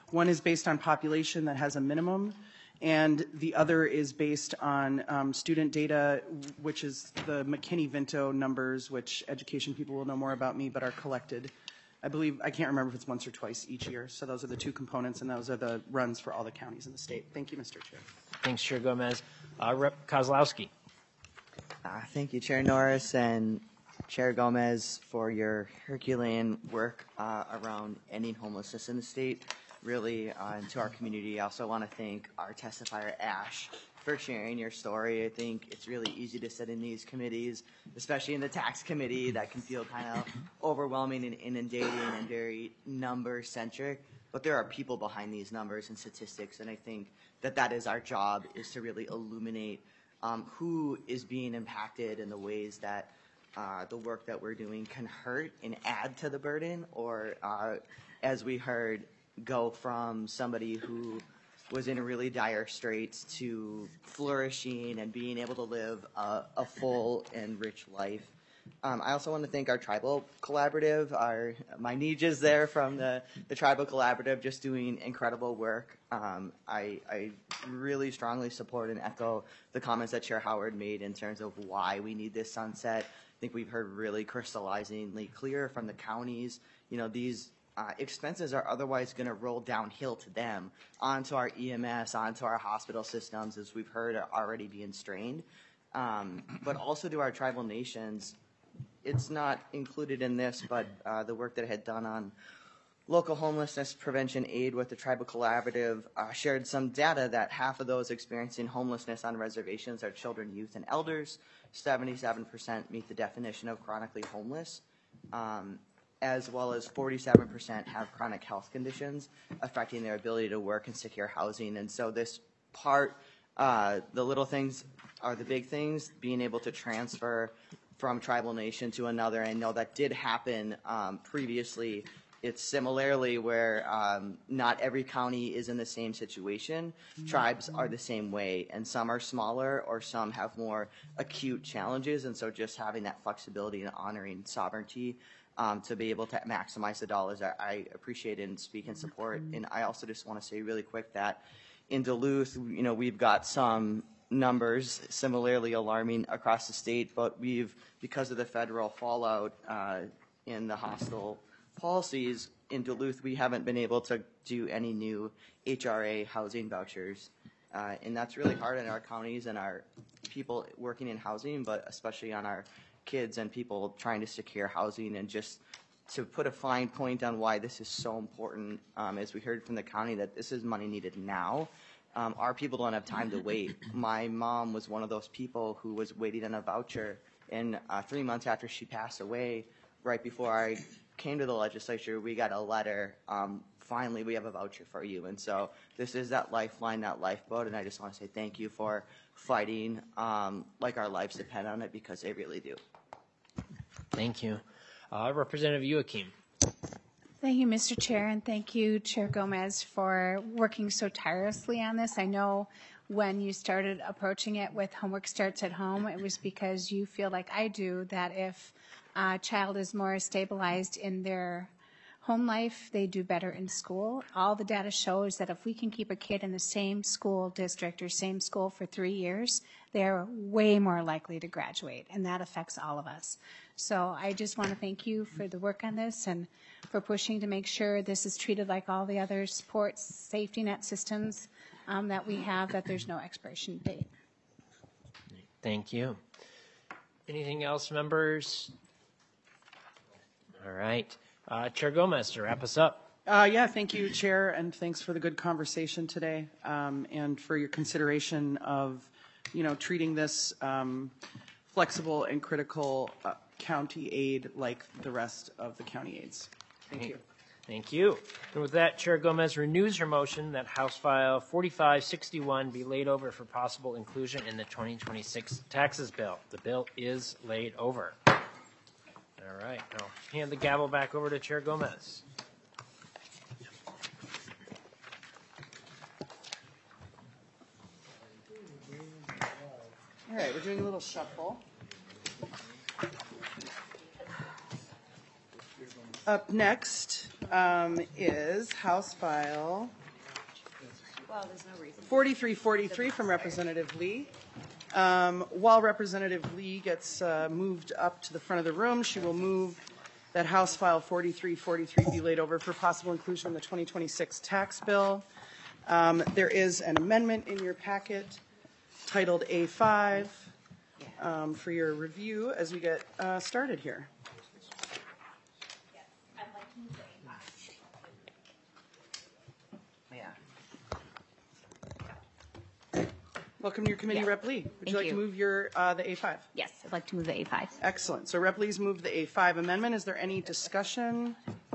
Speaker 1: One is based on population that has a minimum, and the other is based on student data, which is the McKinney-Vento numbers, which education people will know more about me, but are collected. I believe, I can't remember if it's once or twice each year. So those are the two components, and those are the runs for all the counties in the state. Thank you, Mr. Chair.
Speaker 6: Thanks, Chair Gomez. Rep. Kozlowski.
Speaker 15: Thank you, Chair Norris and Chair Gomez, for your Herculean work around ending homelessness in the state. Really, and to our community, I also want to thank our testifier, Ash, for sharing your story. I think it's really easy to sit in these committees, especially in the tax committee, that can feel kind of overwhelming and inundating and very number-centric. But there are people behind these numbers and statistics, and I think that is our job, is to really illuminate who is being impacted and the ways that the work that we're doing can hurt and add to the burden, or as we heard, go from somebody who was in really dire straits to flourishing and being able to live a full and rich life. I also want to thank our tribal collaborative, my Nijas there from the tribal collaborative, just doing incredible work. I really strongly support and echo the comments that Chair Howard made in terms of why we need this sunset. I think we've heard really crystallizingly clear from the counties, these expenses are otherwise going to roll downhill to them, onto our EMS, onto our hospital systems, as we've heard are already being strained. But also to our tribal nations. It's not included in this, but the work that I had done on local homelessness prevention aid with the tribal collaborative shared some data that half of those experiencing homelessness on reservations are children, youth, and elders. 77% meet the definition of chronically homeless. As well as 47% have chronic health conditions affecting their ability to work and secure housing. And so this part, the little things are the big things, being able to transfer from tribal nation to another. I know that did happen previously. It's similarly where not every county is in the same situation. Tribes are the same way, and some are smaller or some have more acute challenges. And so just having that flexibility and honoring sovereignty to be able to maximize the dollars, I appreciate and speak in support. And I also just want to say really quick that in Duluth, we've got some numbers similarly alarming across the state, but because of the federal fallout in the hostile policies in Duluth, we haven't been able to do any new HRA housing vouchers. And that's really hard on our counties and our people working in housing, but especially on our kids and people trying to secure housing. And just to put a fine point on why this is so important, as we heard from the county, that this is money needed now. Our people don't have time to wait. My mom was one of those people who was waiting on a voucher, and 3 months after she passed away, right before I came to the legislature, we got a letter, finally we have a voucher for you. And so this is that lifeline, that lifeboat, and I just want to say thank you for fighting like our lives depend on it, because they really do.
Speaker 6: Thank you. Representative Youakim.
Speaker 11: Thank you, Mr. Chair, and thank you, Chair Gomez, for working so tirelessly on this. I know when you started approaching it with Homework Starts at Home, it was because you feel like I do, that if a child is more stabilized in their home life, they do better in school. All the data shows that if we can keep a kid in the same school district or same school for 3 years, they're way more likely to graduate, and that affects all of us. So I just want to thank you for the work on this and for pushing to make sure this is treated like all the other supports, safety net systems that we have, that there's no expiration date.
Speaker 6: Thank you. Anything else, members? All right. Chair Gomez, to wrap us up.
Speaker 1: Yeah, thank you, Chair, and thanks for the good conversation today, and for your consideration of, treating this flexible and critical county aid like the rest of the county aids. Thank you.
Speaker 6: Thank you. And with that, Chair Gomez renews her motion that House File 4561 be laid over for possible inclusion in the 2026 taxes bill. The bill is laid over. All right. I'll hand the gavel back over to Chair Gomez.
Speaker 1: All right, we're doing a little shuffle. Up next is House File
Speaker 9: Well, there's no reason.
Speaker 1: 4343 from Representative Lee. While Representative Lee gets moved up to the front of the room, she will move that House File 4343 be laid over for possible inclusion in the 2026 tax bill. There is an amendment in your packet titled A5 for your review as we get started here. Welcome to your committee, Rep. Lee. Would you like to move your the A5?
Speaker 11: Yes, I'd like to move the A5.
Speaker 1: Excellent. So Rep. Lee's moved the A5 amendment. Is there any discussion?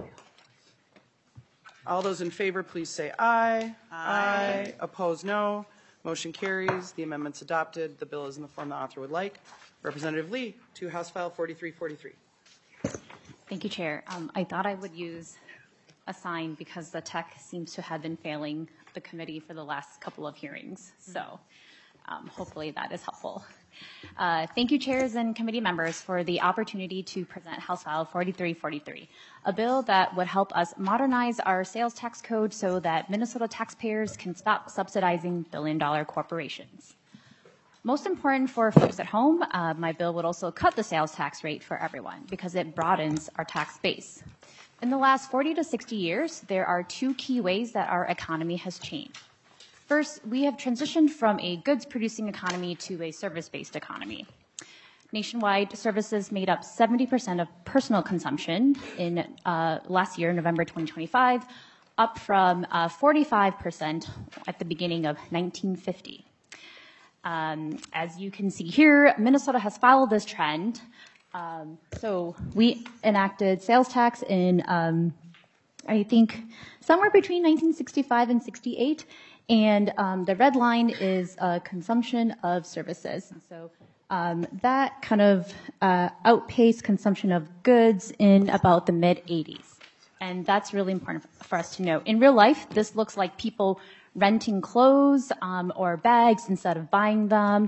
Speaker 1: All those in favor, please say aye. Aye. Opposed, no. Motion carries. The amendment's adopted. The bill is in the form the author would like. Representative Lee, to House File 4343.
Speaker 11: Thank you, Chair. I thought I would use a sign because the tech seems to have been failing the committee for the last couple of hearings. So hopefully that is helpful. Thank you, chairs and committee members, for the opportunity to present House File 4343, a bill that would help us modernize our sales tax code so that Minnesota taxpayers can stop subsidizing billion-dollar corporations. Most important for folks at home, my bill would also cut the sales tax rate for everyone because it broadens our tax base. In the last 40 to 60 years, there are two key ways that our economy has changed. First, we have transitioned from a goods-producing economy to a service-based economy. Nationwide, services made up 70% of personal consumption in last year, November 2025, up from 45% at the beginning of 1950. As you can see here, Minnesota has followed this trend. So we enacted sales tax in, I think, somewhere between 1965 and 68. And the red line is consumption of services. And so that kind of outpaced consumption of goods in about the mid-'80s. And that's really important for us to note. In real life, this looks like people renting clothes or bags instead of buying them,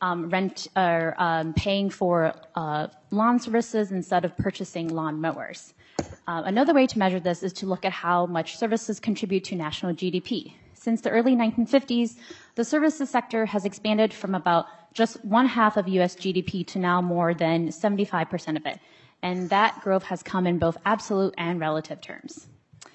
Speaker 11: paying for lawn services instead of purchasing lawn mowers. Another way to measure this is to look at how much services contribute to national GDP. Since the early 1950s, the services sector has expanded from about just 1/2 of U.S. GDP to now more than 75% of it. And that growth has come in both absolute and relative terms.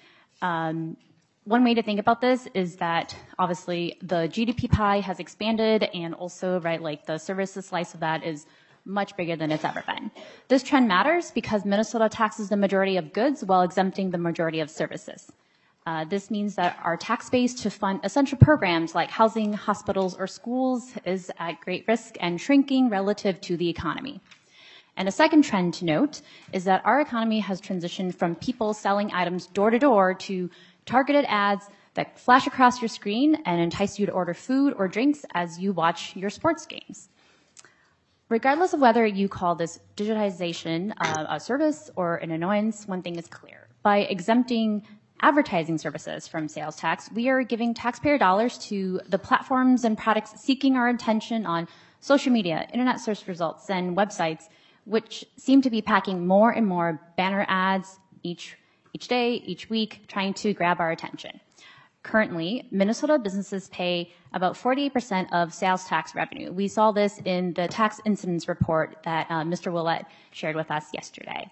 Speaker 11: One way to think about this is that obviously the GDP pie has expanded and also, right, like the services slice of that is much bigger than it's ever been. This trend matters because Minnesota taxes the majority of goods while exempting the majority of services. This means that our tax base to fund essential programs like housing, hospitals, or schools is at great risk and shrinking relative to the economy. And a second trend to note is that our economy has transitioned from people selling items door to door to targeted ads that flash across your screen and entice you to order food or drinks as you watch your sports games. Regardless of whether you call this digitization a service or an annoyance, one thing is clear. By exempting advertising services from sales tax, we are giving taxpayer dollars to the platforms and products seeking our attention on social media, internet search results, and websites, which seem to be packing more and more banner ads each day, each week, trying to grab our attention. Currently, Minnesota businesses pay about 48% of sales tax revenue. We saw this in the tax incidence report that Mr. Willett shared with us yesterday.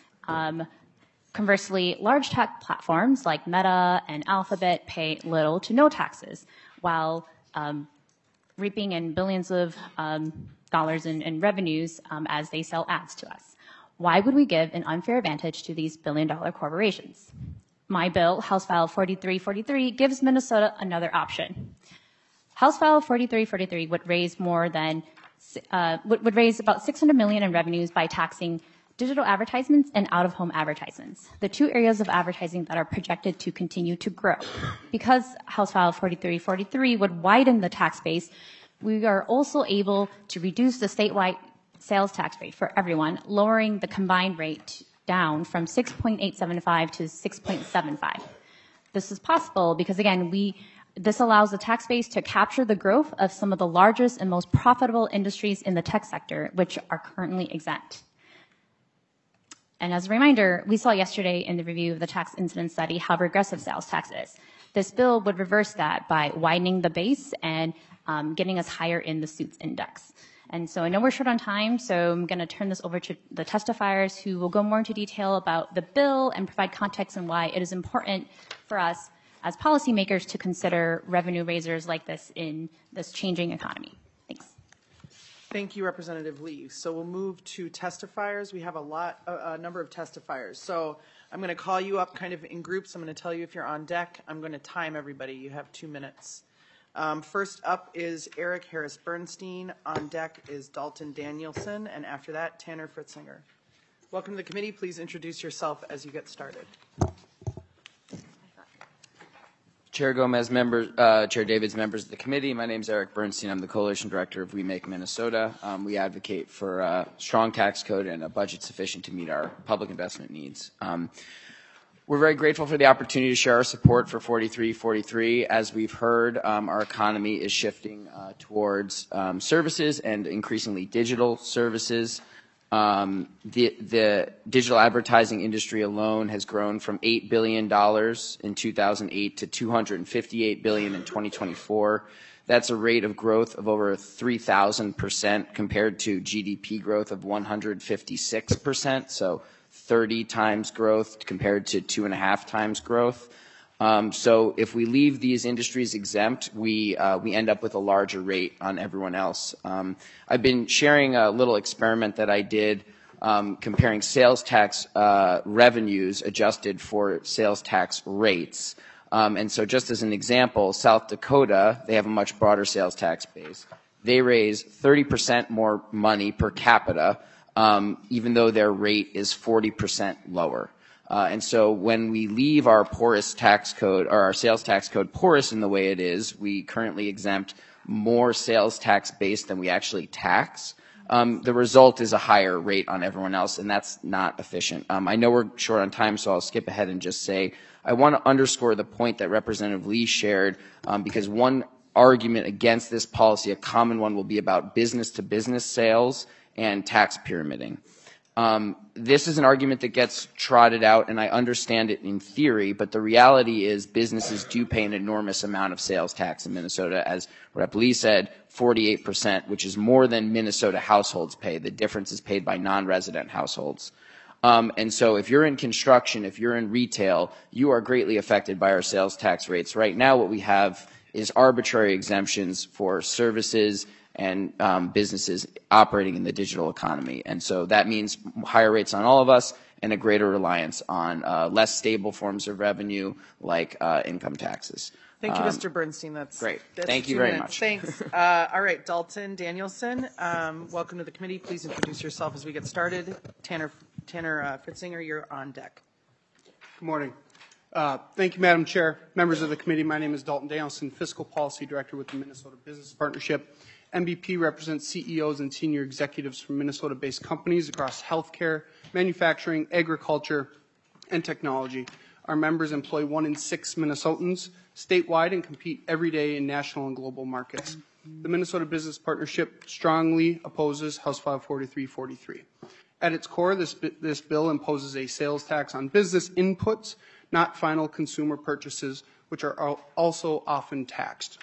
Speaker 11: Conversely, large tech platforms like Meta and Alphabet pay little to no taxes, while reaping in billions of dollars in revenues as they sell ads to us. Why would we give an unfair advantage to these billion-dollar corporations? My bill, House File 4343, gives Minnesota another option. House File 4343 would raise would raise about $600 million in revenues by taxing digital advertisements and out-of-home advertisements, the two areas of advertising that are projected to continue to grow. Because House File 4343 would widen the tax base, we are also able to reduce the statewide sales tax rate for everyone, lowering the combined rate down from 6.875 to 6.75. This is possible because, again, this allows the tax base to capture the growth of some of the largest and most profitable industries in the tech sector, which are currently exempt. And as a reminder, we saw yesterday in the review of the tax incidence study how regressive sales tax is. This bill would reverse that by widening the base and getting us higher in the suits index. And so I know we're short on time, so I'm going to turn this over to the testifiers who will go more into detail about the bill and provide context on why it is important for us as policymakers to consider revenue raisers like this in this changing economy. Thanks.
Speaker 1: Thank you, Representative Lee. So we'll move to testifiers. We have a number of testifiers. So I'm going to call you up kind of in groups. I'm going to tell you if you're on deck. I'm going to time everybody. You have 2 minutes. First up is Eric Harris Bernstein. On deck is Dalton Danielson, and after that, Tanner Fritzinger. Welcome to the committee. Please introduce yourself as you get started.
Speaker 16: Chair Gomez, Chair Davids, members of the committee, my name is Eric Bernstein. I'm the Coalition Director of We Make Minnesota. We advocate for a strong tax code and a budget sufficient to meet our public investment needs. We're very grateful for the opportunity to share our support for 4343. As we've heard, our economy is shifting towards services and increasingly digital services. The digital advertising industry alone has grown from $8 billion in 2008 to $258 billion in 2024. That's a rate of growth of over 3,000% compared to GDP growth of 156%. So 30 times growth compared to 2.5 times growth. So if we leave these industries exempt, we end up with a larger rate on everyone else. I've been sharing a little experiment that I did comparing sales tax revenues adjusted for sales tax rates. And so just as an example, South Dakota, they have a much broader sales tax base. They raise 30% more money per capita, even though their rate is 40% lower. And so when we leave our porous tax code, or our sales tax code porous in the way it is, we currently exempt more sales tax base than we actually tax. The result is a higher rate on everyone else, and that's not efficient. I know we're short on time, so I'll skip ahead and just say I want to underscore the point that Representative Lee shared, because one argument against this policy, a common one, will be about business-to-business sales and tax pyramiding. This is an argument that gets trotted out, and I understand it in theory, but the reality is businesses do pay an enormous amount of sales tax in Minnesota. As Rep. Lee said, 48%, which is more than Minnesota households pay. The difference is paid by non-resident households. And so if you're in construction, if you're in retail, you are greatly affected by our sales tax rates. Right now what we have is arbitrary exemptions for services and businesses operating in the digital economy. And so that means higher rates on all of us and a greater reliance on less stable forms of revenue like income taxes.
Speaker 1: Thank you, Mr. Bernstein. That's
Speaker 16: great.
Speaker 1: That's
Speaker 16: Thank you
Speaker 1: 2
Speaker 16: very
Speaker 1: minutes.
Speaker 16: much.
Speaker 1: Thanks. All right, Dalton Danielson, welcome to the committee. Please introduce yourself as we get started. Tanner Fritzinger, you're on deck.
Speaker 17: Good morning. Thank you, Madam Chair. Members of the committee, my name is Dalton Danielson, Fiscal Policy Director with the Minnesota Business Partnership. MBP represents CEOs and senior executives from Minnesota-based companies across healthcare, manufacturing, agriculture, and technology. Our members employ 1 in 6 Minnesotans statewide and compete every day in national and global markets. The Minnesota Business Partnership strongly opposes House File 4343. At its core, this bill imposes a sales tax on business inputs, not final consumer purchases, which are also often taxed.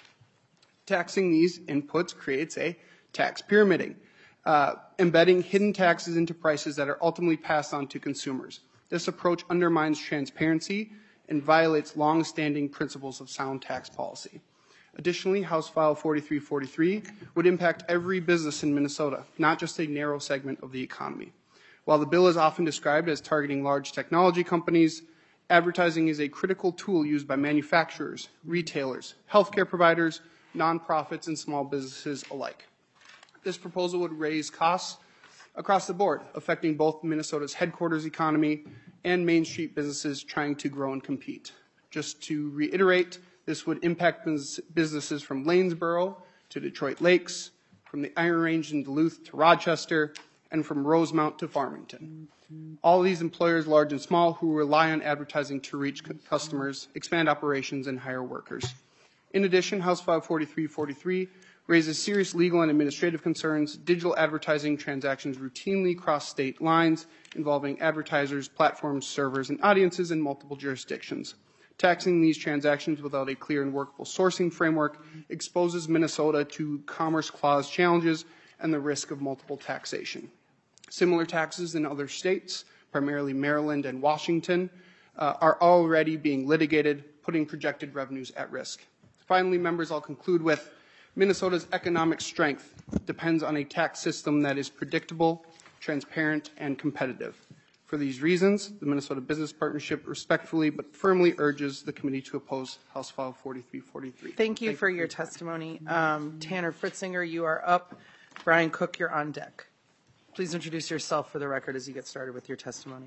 Speaker 17: Taxing these inputs creates a tax pyramiding, embedding hidden taxes into prices that are ultimately passed on to consumers. This approach undermines transparency and violates long-standing principles of sound tax policy. Additionally, House File 4343 would impact every business in Minnesota, not just a narrow segment of the economy. While the bill is often described as targeting large technology companies, advertising is a critical tool used by manufacturers, retailers, healthcare providers, nonprofits, and small businesses alike. This proposal would raise costs across the board, affecting both Minnesota's headquarters economy and Main Street businesses trying to grow and compete. Just to reiterate, this would impact businesses from Lanesboro to Detroit Lakes, from the Iron Range in Duluth to Rochester, and from Rosemount to Farmington. All of these employers, large and small, who rely on advertising to reach customers, expand operations, and hire workers. In addition, House File 4343 raises serious legal and administrative concerns. Digital advertising transactions routinely cross state lines, involving advertisers, platforms, servers, and audiences in multiple jurisdictions. Taxing these transactions without a clear and workable sourcing framework exposes Minnesota to Commerce Clause challenges and the risk of multiple taxation. Similar taxes in other states, primarily Maryland and Washington, are already being litigated, putting projected revenues at risk. Finally, members, I'll conclude with Minnesota's economic strength depends on a tax system that is predictable, transparent, and competitive. For these reasons, the Minnesota Business Partnership respectfully but firmly urges the committee to oppose House File 4343.
Speaker 1: Thank you for your testimony. Tanner Fritzinger, you are up. Brian Cook, you're on deck. Please introduce yourself for the record as you get started with your testimony.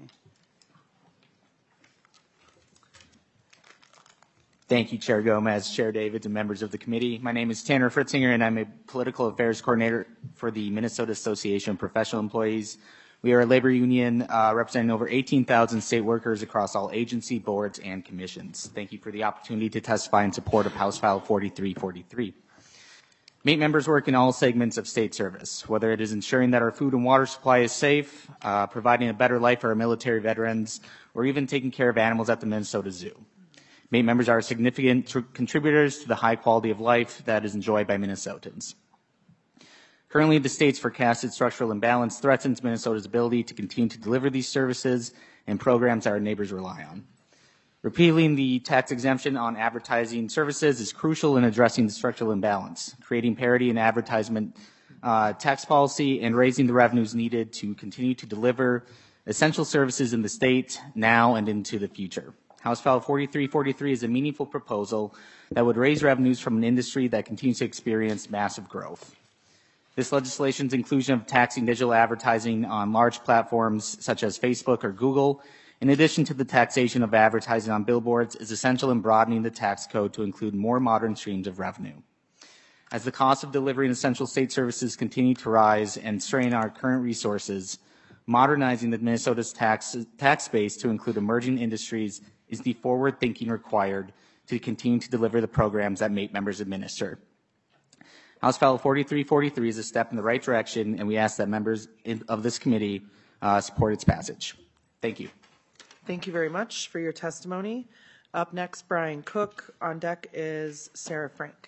Speaker 18: Thank you, Chair Gomez, Chair Davids, and members of the committee. My name is Tanner Fritzinger, and I'm a political affairs coordinator for the Minnesota Association of Professional Employees. We are a labor union representing over 18,000 state workers across all agency, boards, and commissions. Thank you for the opportunity to testify in support of House File 4343. MATE members work in all segments of state service, whether it is ensuring that our food and water supply is safe, providing a better life for our military veterans, or even taking care of animals at the Minnesota Zoo. MATE members are significant contributors to the high quality of life that is enjoyed by Minnesotans. Currently, the state's forecasted structural imbalance threatens Minnesota's ability to continue to deliver these services and programs that our neighbors rely on. Repealing the tax exemption on advertising services is crucial in addressing the structural imbalance, creating parity in advertisement tax policy, and raising the revenues needed to continue to deliver essential services in the state now and into the future. House File 4343 is a meaningful proposal that would raise revenues from an industry that continues to experience massive growth. This legislation's inclusion of taxing digital advertising on large platforms such as Facebook or Google, in addition to the taxation of advertising on billboards, is essential in broadening the tax code to include more modern streams of revenue. As the cost of delivering essential state services continue to rise and strain our current resources, modernizing the Minnesota's tax base to include emerging industries is the forward thinking required to continue to deliver the programs that MATE members administer. House File 4343 is a step in the right direction, and we ask that members of this committee support its passage. Thank you.
Speaker 1: Thank you very much for your testimony. Up next, Brian Cook. On deck is Sarah Frank.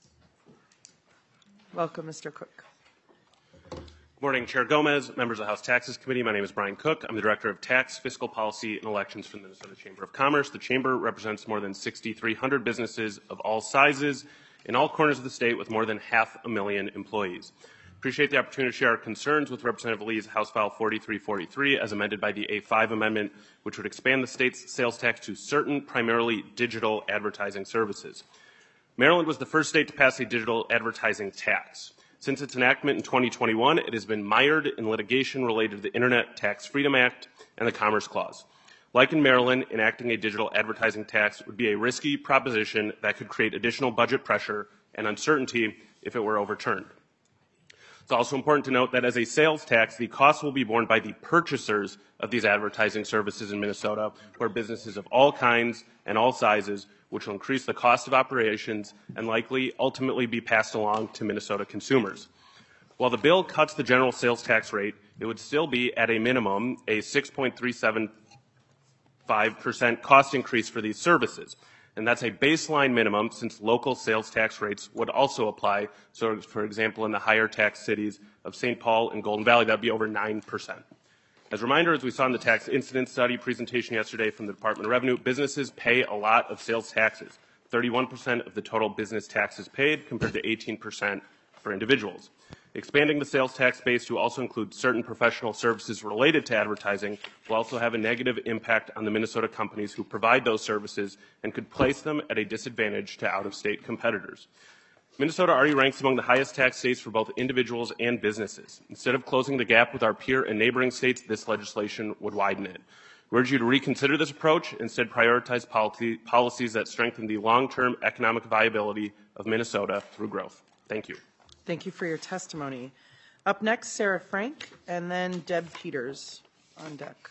Speaker 1: Welcome, Mr. Cook.
Speaker 19: Good morning, Chair Gomez, members of the House Taxes Committee. My name is Brian Cook. I'm the Director of Tax, Fiscal Policy, and Elections for the Minnesota Chamber of Commerce. The Chamber represents more than 6,300 businesses of all sizes in all corners of the state with more than 500,000 employees. Appreciate the opportunity to share our concerns with Representative Lee's House File 4343 as amended by the A5 amendment, which would expand the state's sales tax to certain primarily digital advertising services. Maryland was the first state to pass a digital advertising tax. Since its enactment in 2021, it has been mired in litigation related to the Internet Tax Freedom Act and the Commerce Clause. Like in Maryland, enacting a digital advertising tax would be a risky proposition that could create additional budget pressure and uncertainty if it were overturned. It's also important to note that as a sales tax, the cost will be borne by the purchasers of these advertising services in Minnesota, who are businesses of all kinds and all sizes, which will increase the cost of operations and likely ultimately be passed along to Minnesota consumers. While the bill cuts the general sales tax rate, it would still be at a minimum a 6.375% cost increase for these services. And that's a baseline minimum since local sales tax rates would also apply. So, for example, in the higher tax cities of St. Paul and Golden Valley, that would be over 9%. As a reminder, as we saw in the tax incidence study presentation yesterday from the Department of Revenue, businesses pay a lot of sales taxes, 31% of the total business taxes paid compared to 18% for individuals. Expanding the sales tax base to also include certain professional services related to advertising will also have a negative impact on the Minnesota companies who provide those services and could place them at a disadvantage to out-of-state competitors. Minnesota already ranks among the highest tax states for both individuals and businesses. Instead of closing the gap with our peer and neighboring states, this legislation would widen it. We urge you to reconsider this approach, instead prioritize policies that strengthen the long-term economic viability of Minnesota through growth. Thank you.
Speaker 1: Thank you for your testimony. Up next, Sarah Frank, and then Deb Peters on deck.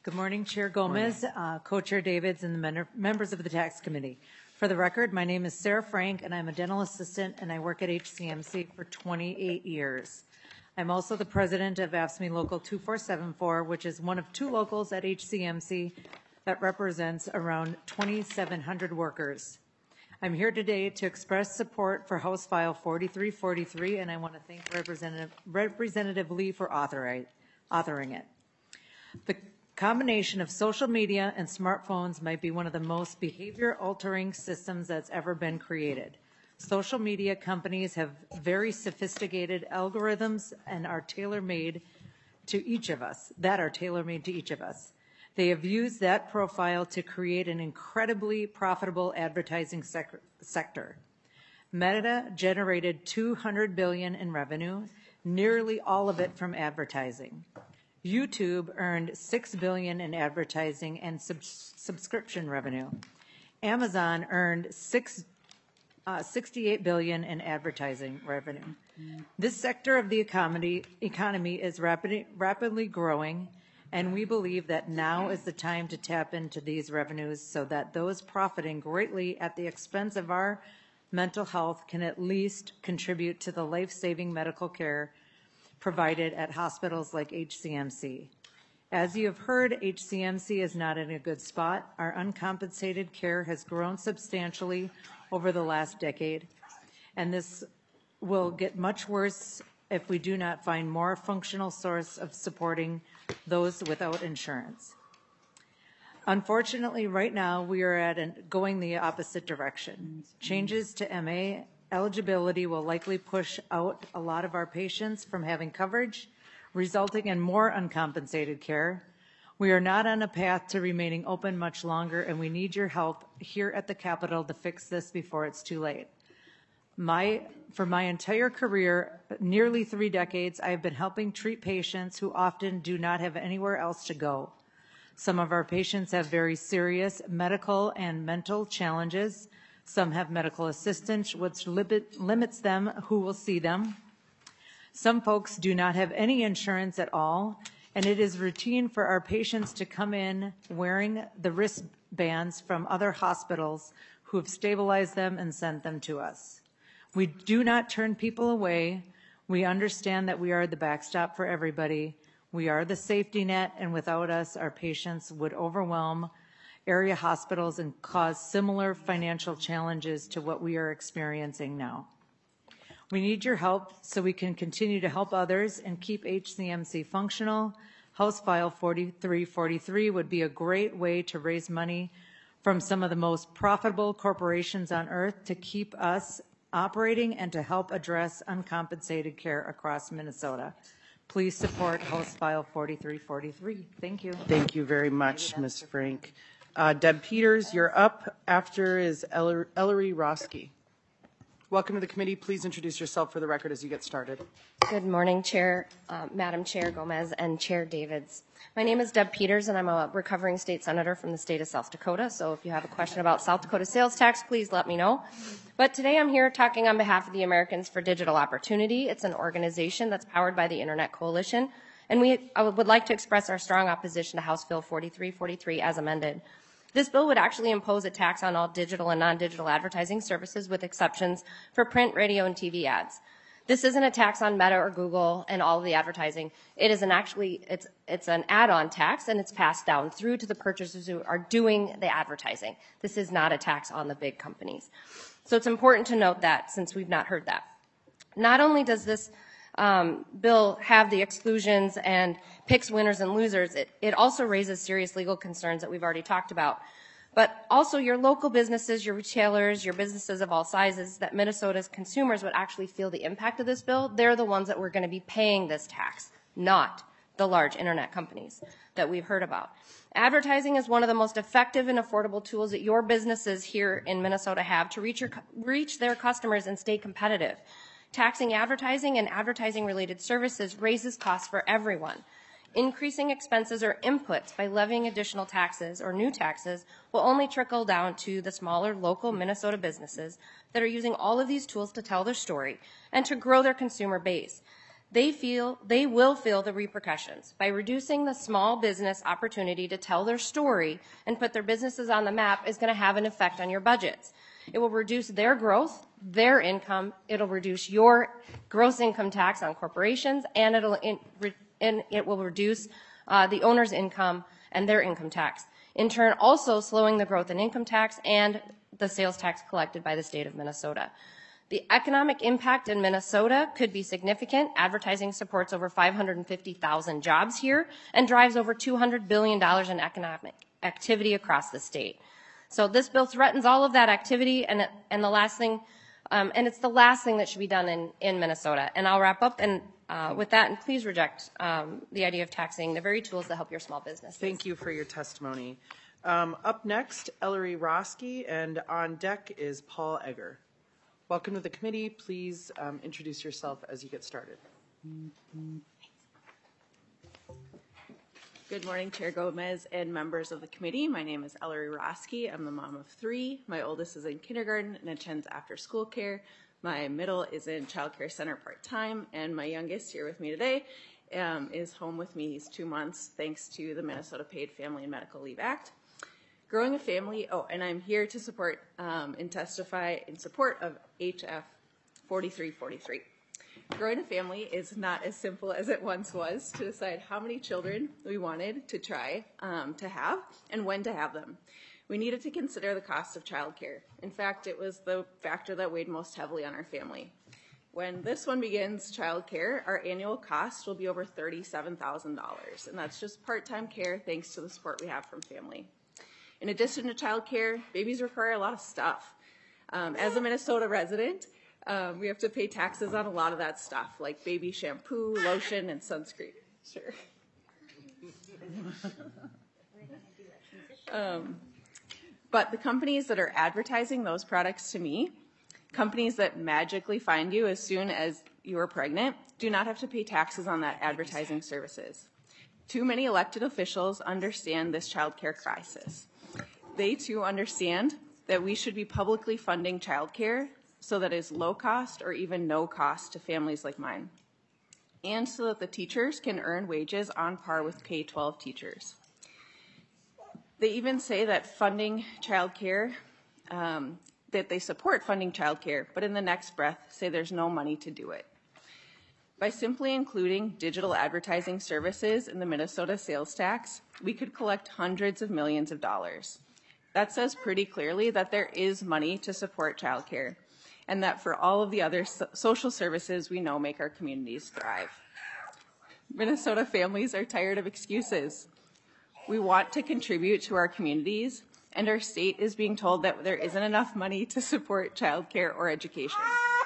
Speaker 20: Good morning, Chair Gomez, Co-Chair Davids, and the members of the Tax Committee. For the record, my name is Sarah Frank, and I'm a dental assistant, and I work at HCMC for 28 years. I'm also the president of AFSCME Local 2474, which is one of two locals at HCMC that represents around 2,700 workers. I'm here today to express support for House File 4343, and I want to thank Representative Lee for authoring it. The combination of social media and smartphones might be one of the most behavior-altering systems that's ever been created. Social media companies have very sophisticated algorithms and are tailor-made to each of us, They have used that profile to create an incredibly profitable advertising sector. Meta generated $200 billion in revenue, nearly all of it from advertising. YouTube earned $6 billion in advertising and subscription revenue. Amazon earned $68 billion in advertising revenue. This sector of the economy is rapidly growing, and we believe that now is the time to tap into these revenues so that those profiting greatly at the expense of our mental health can at least contribute to the life-saving medical care provided at hospitals like HCMC. As you have heard, HCMC is not in a good spot. Our uncompensated care has grown substantially over the last decade, and this will get much worse if we do not find more functional source of supporting those without insurance. Unfortunately, right now, we are going the opposite direction. Changes to MA eligibility will likely push out a lot of our patients from having coverage, resulting in more uncompensated care. We are not on a path to remaining open much longer, and we need your help here at the Capitol to fix this before it's too late. For my entire career, nearly 3 decades, I have been helping treat patients who often do not have anywhere else to go. Some of our patients have very serious medical and mental challenges. Some have medical assistance, which limits them who will see them. Some folks do not have any insurance at all, and it is routine for our patients to come in wearing the wristbands from other hospitals who have stabilized them and sent them to us. We do not turn people away. We understand that we are the backstop for everybody. We are the safety net, and without us, our patients would overwhelm area hospitals and cause similar financial challenges to what we are experiencing now. We need your help so we can continue to help others and keep HCMC functional. House File 4343 would be a great way to raise money from some of the most profitable corporations on earth to keep us operating and to help address uncompensated care across Minnesota. Please support House File 4343. Thank you.
Speaker 1: Thank you very much, Ms. Frank. Deb Peters, you're up. After is Ellery Roski. Welcome to the committee. Please introduce yourself for the record as you get started.
Speaker 21: Good morning, Chair, Madam Chair Gomez and Chair Davids. My name is Deb Peters, and I'm a recovering state senator from the state of South Dakota. So if you have a question about South Dakota sales tax, please let me know. But today I'm here talking on behalf of the Americans for Digital Opportunity. It's an organization that's powered by the Internet Coalition. And I would like to express our strong opposition to House Bill 4343 as amended. This bill would actually impose a tax on all digital and non-digital advertising services with exceptions for print, radio, and TV ads. This isn't a tax on Meta or Google and all of the advertising. It is it's an add-on tax, and it's passed down through to the purchasers who are doing the advertising. This is not a tax on the big companies. So it's important to note that, since we've not heard that. Not only does this bill have the exclusions and picks winners and losers, it also raises serious legal concerns that we've already talked about. But also your local businesses, your retailers, your businesses of all sizes, that Minnesota's consumers would actually feel the impact of this bill. They're the ones that were going to be paying this tax, not the large internet companies that we've heard about. Advertising is one of the most effective and affordable tools that your businesses here in Minnesota have to reach their customers and stay competitive. Taxing advertising and advertising-related services raises costs for everyone. Increasing expenses or inputs by levying additional taxes or new taxes will only trickle down to the smaller local Minnesota businesses that are using all of these tools to tell their story and to grow their consumer base. they will feel the repercussions. By reducing the small business opportunity to tell their story and put their businesses on the map is going to have an effect on your budgets. It will reduce their growth, their income. It'll reduce your gross income tax on corporations, and it will reduce the owner's income and their income tax. In turn, also slowing the growth in income tax and the sales tax collected by the state of Minnesota. The economic impact in Minnesota could be significant. Advertising supports over 550,000 jobs here and drives over $200 billion in economic activity across the state. So this bill threatens all of that activity, and the last thing, and it's the last thing that should be done in Minnesota. And I'll wrap up with that, and please reject the idea of taxing the very tools that help your small business.
Speaker 1: Thank you for your testimony. Up next, Ellery Roski, and on deck is Paul Egger. Welcome to the committee. Please introduce yourself as you get started.
Speaker 2: Good morning, Chair Gomez and members of the committee. My name is Ellery Roski. I'm the mom of 3. My oldest is in kindergarten and attends after school care. My middle is in child care center part-time, and my youngest here with me today is home with me. He's 2 months, thanks to the Minnesota Paid Family and Medical Leave Act. Growing a family, and I'm here to support and testify in support of HF 4343. Growing a family is not as simple as it once was to decide how many children we wanted to try to have and when to have them. We needed to consider the cost of childcare. In fact, it was the factor that weighed most heavily on our family. When this one begins childcare, our annual cost will be over $37,000, and that's just part-time care thanks to the support we have from family. In addition to childcare, babies require a lot of stuff. As a Minnesota resident, we have to pay taxes on a lot of that stuff, like baby shampoo, lotion, and sunscreen. Sure. But the companies that are advertising those products to me, companies that magically find you as soon as you are pregnant, do not have to pay taxes on that advertising services. Too many elected officials understand this child care crisis. They too understand that we should be publicly funding child care so that it is low cost or even no cost to families like mine, and so that the teachers can earn wages on par with K-12 teachers. They even say that funding child care, that they support funding child care, but in the next breath say there's no money to do it. By simply including digital advertising services in the Minnesota sales tax, we could collect hundreds of millions of dollars. That says pretty clearly that there is money to support child care, and that for all of the other social services we know make our communities thrive. Minnesota families are tired of excuses. We want to contribute to our communities, and our state is being told that there isn't enough money to support child care or education.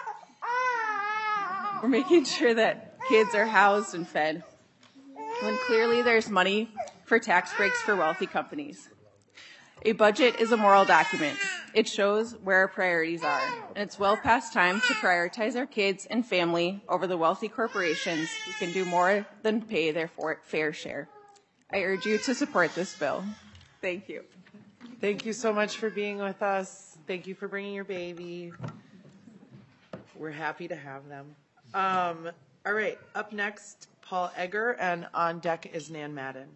Speaker 2: We're making sure that kids are housed and fed, when clearly there's money for tax breaks for wealthy companies. A budget is a moral document. It shows where our priorities are, and it's well past time to prioritize our kids and family over the wealthy corporations who can do more than pay their fair share. I urge you to support this bill. Thank you.
Speaker 1: Thank you so much for being with us. Thank you for bringing your baby. We're happy to have them. All right, up next, Paul Egger, and on deck is Nan Madden.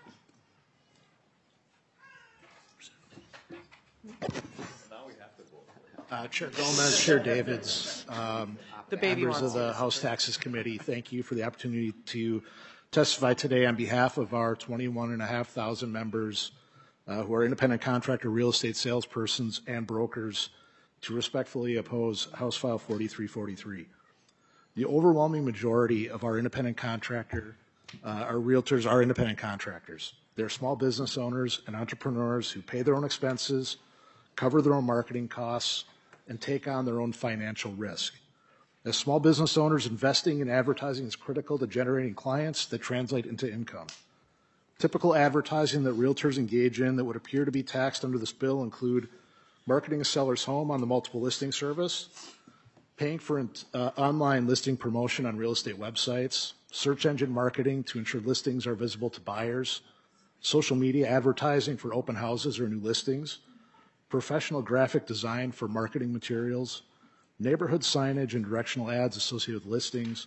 Speaker 22: Chair Gomez, Chair Davids, members of the House
Speaker 1: to
Speaker 22: Taxes Committee, thank you for the opportunity to testify today on behalf of our 21,500 members who are independent contractor, real estate salespersons, and brokers to respectfully oppose House File 4343. The overwhelming majority of our independent contractor, our realtors are independent contractors. They're small business owners and entrepreneurs who pay their own expenses, cover their own marketing costs, and take on their own financial risk. As small business owners, investing in advertising is critical to generating clients that translate into income. Typical advertising that realtors engage in that would appear to be taxed under this bill include marketing a seller's home on the multiple listing service, paying for online listing promotion on real estate websites, search engine marketing to ensure listings are visible to buyers, social media advertising for open houses or new listings, professional graphic design for marketing materials, neighborhood signage and directional ads associated with listings,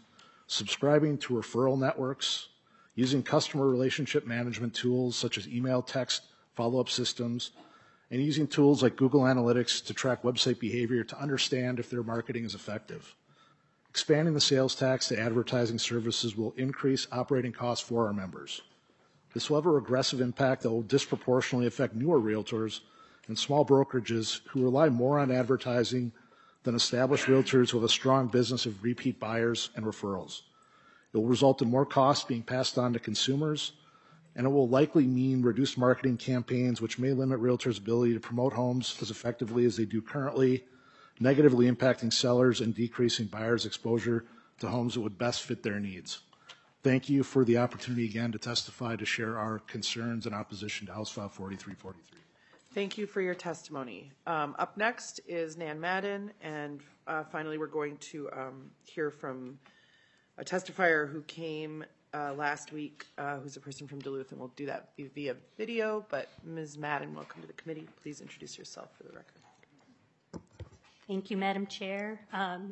Speaker 22: subscribing to referral networks, using customer relationship management tools such as email, text, follow-up systems, and using tools like Google Analytics to track website behavior to understand if their marketing is effective. Expanding the sales tax to advertising services will increase operating costs for our members. This will have a regressive impact that will disproportionately affect newer realtors and small brokerages who rely more on advertising than established realtors who have a strong business of repeat buyers and referrals. It will result in more costs being passed on to consumers, and it will likely mean reduced marketing campaigns, which may limit realtors' ability to promote homes as effectively as they do currently, negatively impacting sellers and decreasing buyers' exposure to homes that would best fit their needs. Thank you for the opportunity again to testify to share our concerns in opposition to House File 4343.
Speaker 1: Thank you for your testimony. Up next is Nan Madden, and finally we're going to hear from a testifier who came last week, who's a person from Duluth, and we'll do that via video. But Ms. Madden, welcome to the committee. Please introduce yourself for the record.
Speaker 3: Thank you, Madam Chair.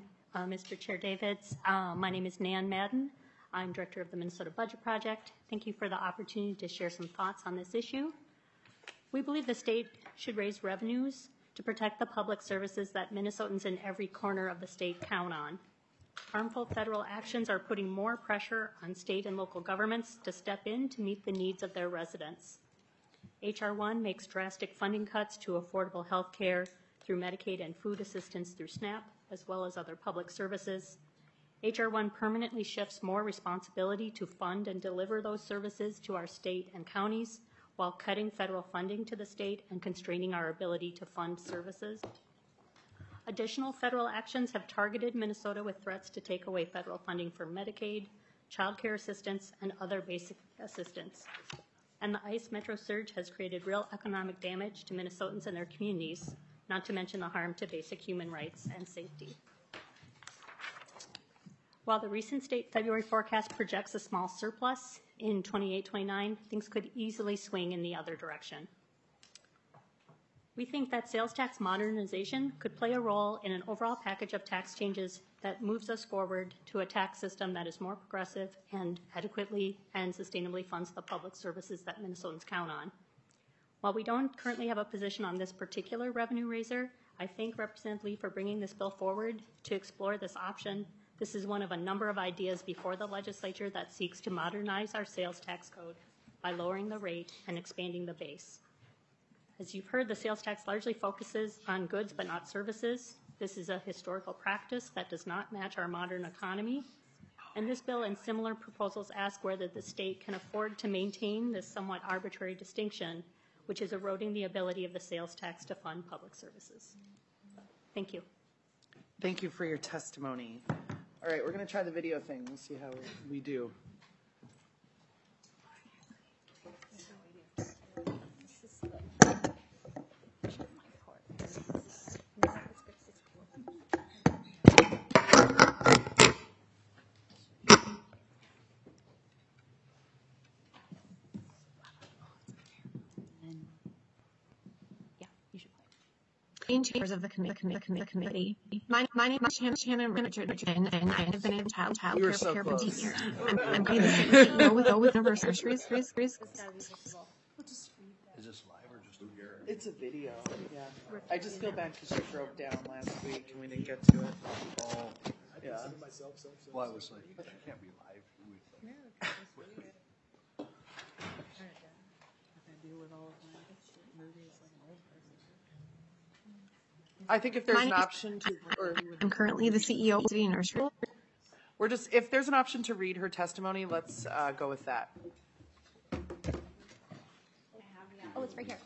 Speaker 3: Mr. Chair Davids, my name is Nan Madden. I'm Director of the Minnesota Budget Project. Thank you for the opportunity to share some thoughts on this issue. We believe the state should raise revenues to protect the public services that Minnesotans in every corner of the state count on. Harmful federal actions are putting more pressure on state and local governments to step in to meet the needs of their residents. H.R. 1 makes drastic funding cuts to affordable health care through Medicaid and food assistance through SNAP, as well as other public services. H.R. 1 permanently shifts more responsibility to fund and deliver those services to our state and counties, while cutting federal funding to the state and constraining our ability to fund services. Additional federal actions have targeted Minnesota with threats to take away federal funding for Medicaid, child care assistance, and other basic assistance. And the ICE Metro surge has created real economic damage to Minnesotans and their communities, not to mention the harm to basic human rights and safety. While the recent state February forecast projects a small surplus in 28-29, things could easily swing in the other direction. We think that sales tax modernization could play a role in an overall package of tax changes that moves us forward to a tax system that is more progressive and adequately and sustainably funds the public services that Minnesotans count on. While we don't currently have a position on this particular revenue raiser, I thank Representative Lee for bringing this bill forward to explore this option. This is one of a number of ideas before the legislature that seeks to modernize our sales tax code by lowering the rate and expanding the base. As you've heard, the sales tax largely focuses on goods but not services. This is a historical practice that does not match our modern economy. And this bill and similar proposals ask whether the state can afford to maintain this somewhat arbitrary distinction, which is eroding the ability of the sales tax to fund public services. Thank you.
Speaker 1: Thank you for your testimony. All right, we're going to try the video thing. We'll see how we do.
Speaker 7: Chambers of the committee. My name is Shannon Richardson, and I have been in child care for 15 years. I'm going to CEO with Nurseries.
Speaker 1: Is this live or just here? It's a video, yeah. I just feel bad because she broke down last week and we didn't get to it. Oh, yeah.
Speaker 12: Well, I was like, that can't be live.
Speaker 1: I think if there's an option to,
Speaker 7: I'm currently the CEO of the nursery.
Speaker 1: We're just, if there's an option to read her testimony, let's go with that.
Speaker 3: Oh, it's right here.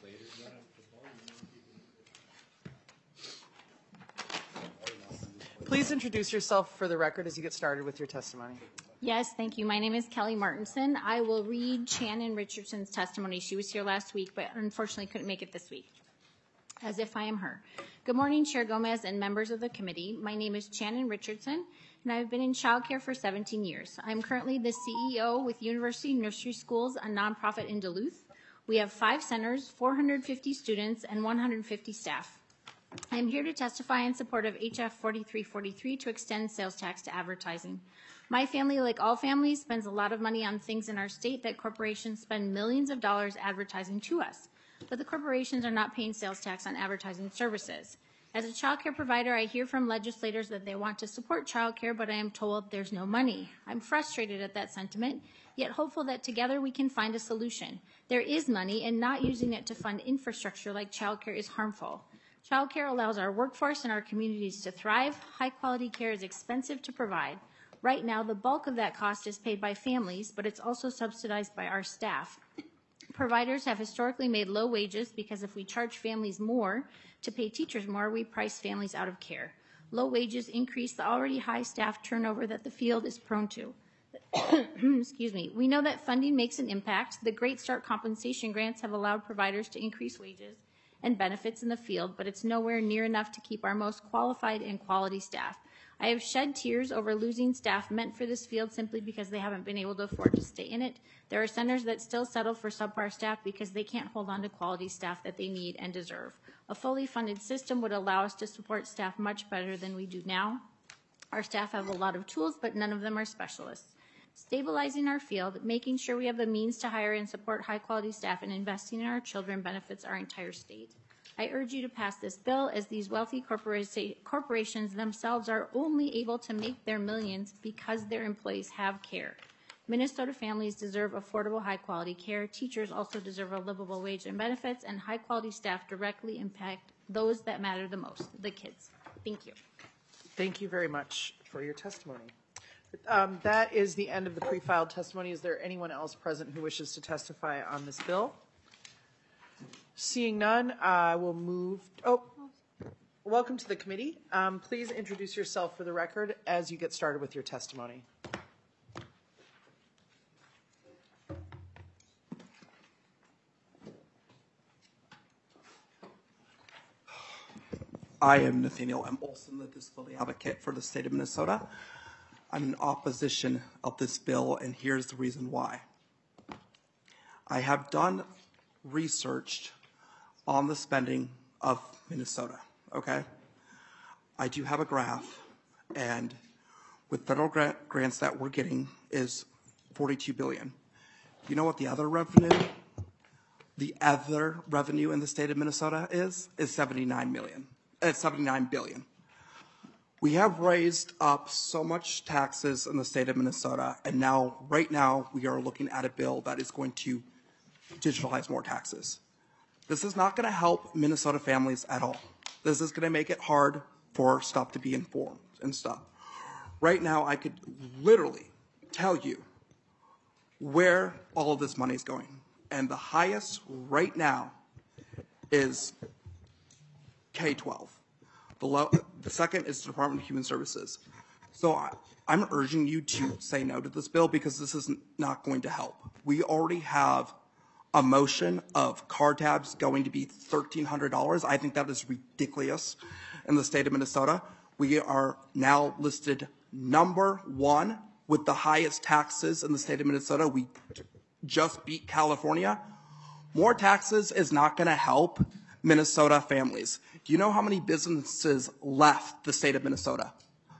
Speaker 1: Please introduce yourself for the record as you get started with your testimony.
Speaker 23: Yes, thank you. My name is Kelly Martinson. I will read Shannon Richardson's testimony. She was here last week, but unfortunately couldn't make it this week, as if I am her. Good morning, Chair Gomez and members of the committee. My name is Shannon Richardson, and I've been in childcare for 17 years. I'm currently the CEO with University Nursery Schools, a nonprofit in Duluth. We have 5 centers, 450 students, and 150 staff. I am here to testify in support of HF 4343 to extend sales tax to advertising. My family, like all families, spends a lot of money on things in our state that corporations spend millions of dollars advertising to us. But the corporations are not paying sales tax on advertising services. As a child care provider, I hear from legislators that they want to support child care, but I am told there's no money. I'm frustrated at that sentiment, yet hopeful that together we can find a solution. There is money, and not using it to fund infrastructure like child care is harmful. Child care allows our workforce and our communities to thrive. High-quality care is expensive to provide. Right now, the bulk of that cost is paid by families, but it's also subsidized by our staff. Providers have historically made low wages because if we charge families more to pay teachers more, we price families out of care. Low wages increase the already high staff turnover that the field is prone to. Excuse me. We know that funding makes an impact. The Great Start compensation grants have allowed providers to increase wages and benefits in the field, but it's nowhere near enough to keep our most qualified and quality staff. I have shed tears over losing staff meant for this field simply because they haven't been able to afford to stay in it. There are centers that still settle for subpar staff because they can't hold on to quality staff that they need and deserve. A fully funded system would allow us to support staff much better than we do now. Our staff have a lot of tools, but none of them are specialists. Stabilizing our field, making sure we have the means to hire and support high-quality staff, and investing in our children benefits our entire state. I urge you to pass this bill, as these wealthy corporations themselves are only able to make their millions because their employees have care. Minnesota families deserve affordable, high-quality care. Teachers also deserve a livable wage and benefits, and high-quality staff directly impact those that matter the most, the kids. Thank you.
Speaker 1: Thank you very much for your testimony. That is the end of the pre-filed testimony. Is there anyone else present who wishes to testify on this bill? Seeing none, I will move. Welcome to the committee. Please introduce yourself for the record as you get started with your testimony.
Speaker 8: I am Nathaniel M. Olson, the disability advocate for the state of Minnesota. I'm in opposition of this bill, and here's the reason why. I have done research on the spending of Minnesota, okay? I do have a graph, and with federal grants that we're getting is $42 billion. You know what the other revenue in the state of Minnesota is $79 billion. We have raised up so much taxes in the state of Minnesota, and right now, we are looking at a bill that is going to digitalize more taxes. This is not going to help Minnesota families at all. This is going to make it hard for stuff to be informed and stuff. Right now, I could literally tell you where all of this money is going. And the highest right now is K-12. The second is the Department of Human Services. So I'm urging you to say no to this bill because this is not going to help. We already have a motion of car tabs going to be $1,300. I think that is ridiculous in the state of Minnesota. We are now listed #1 with the highest taxes in the state of Minnesota. We just beat California. More taxes is not going to help Minnesota families. Do you know how many businesses left the state of Minnesota?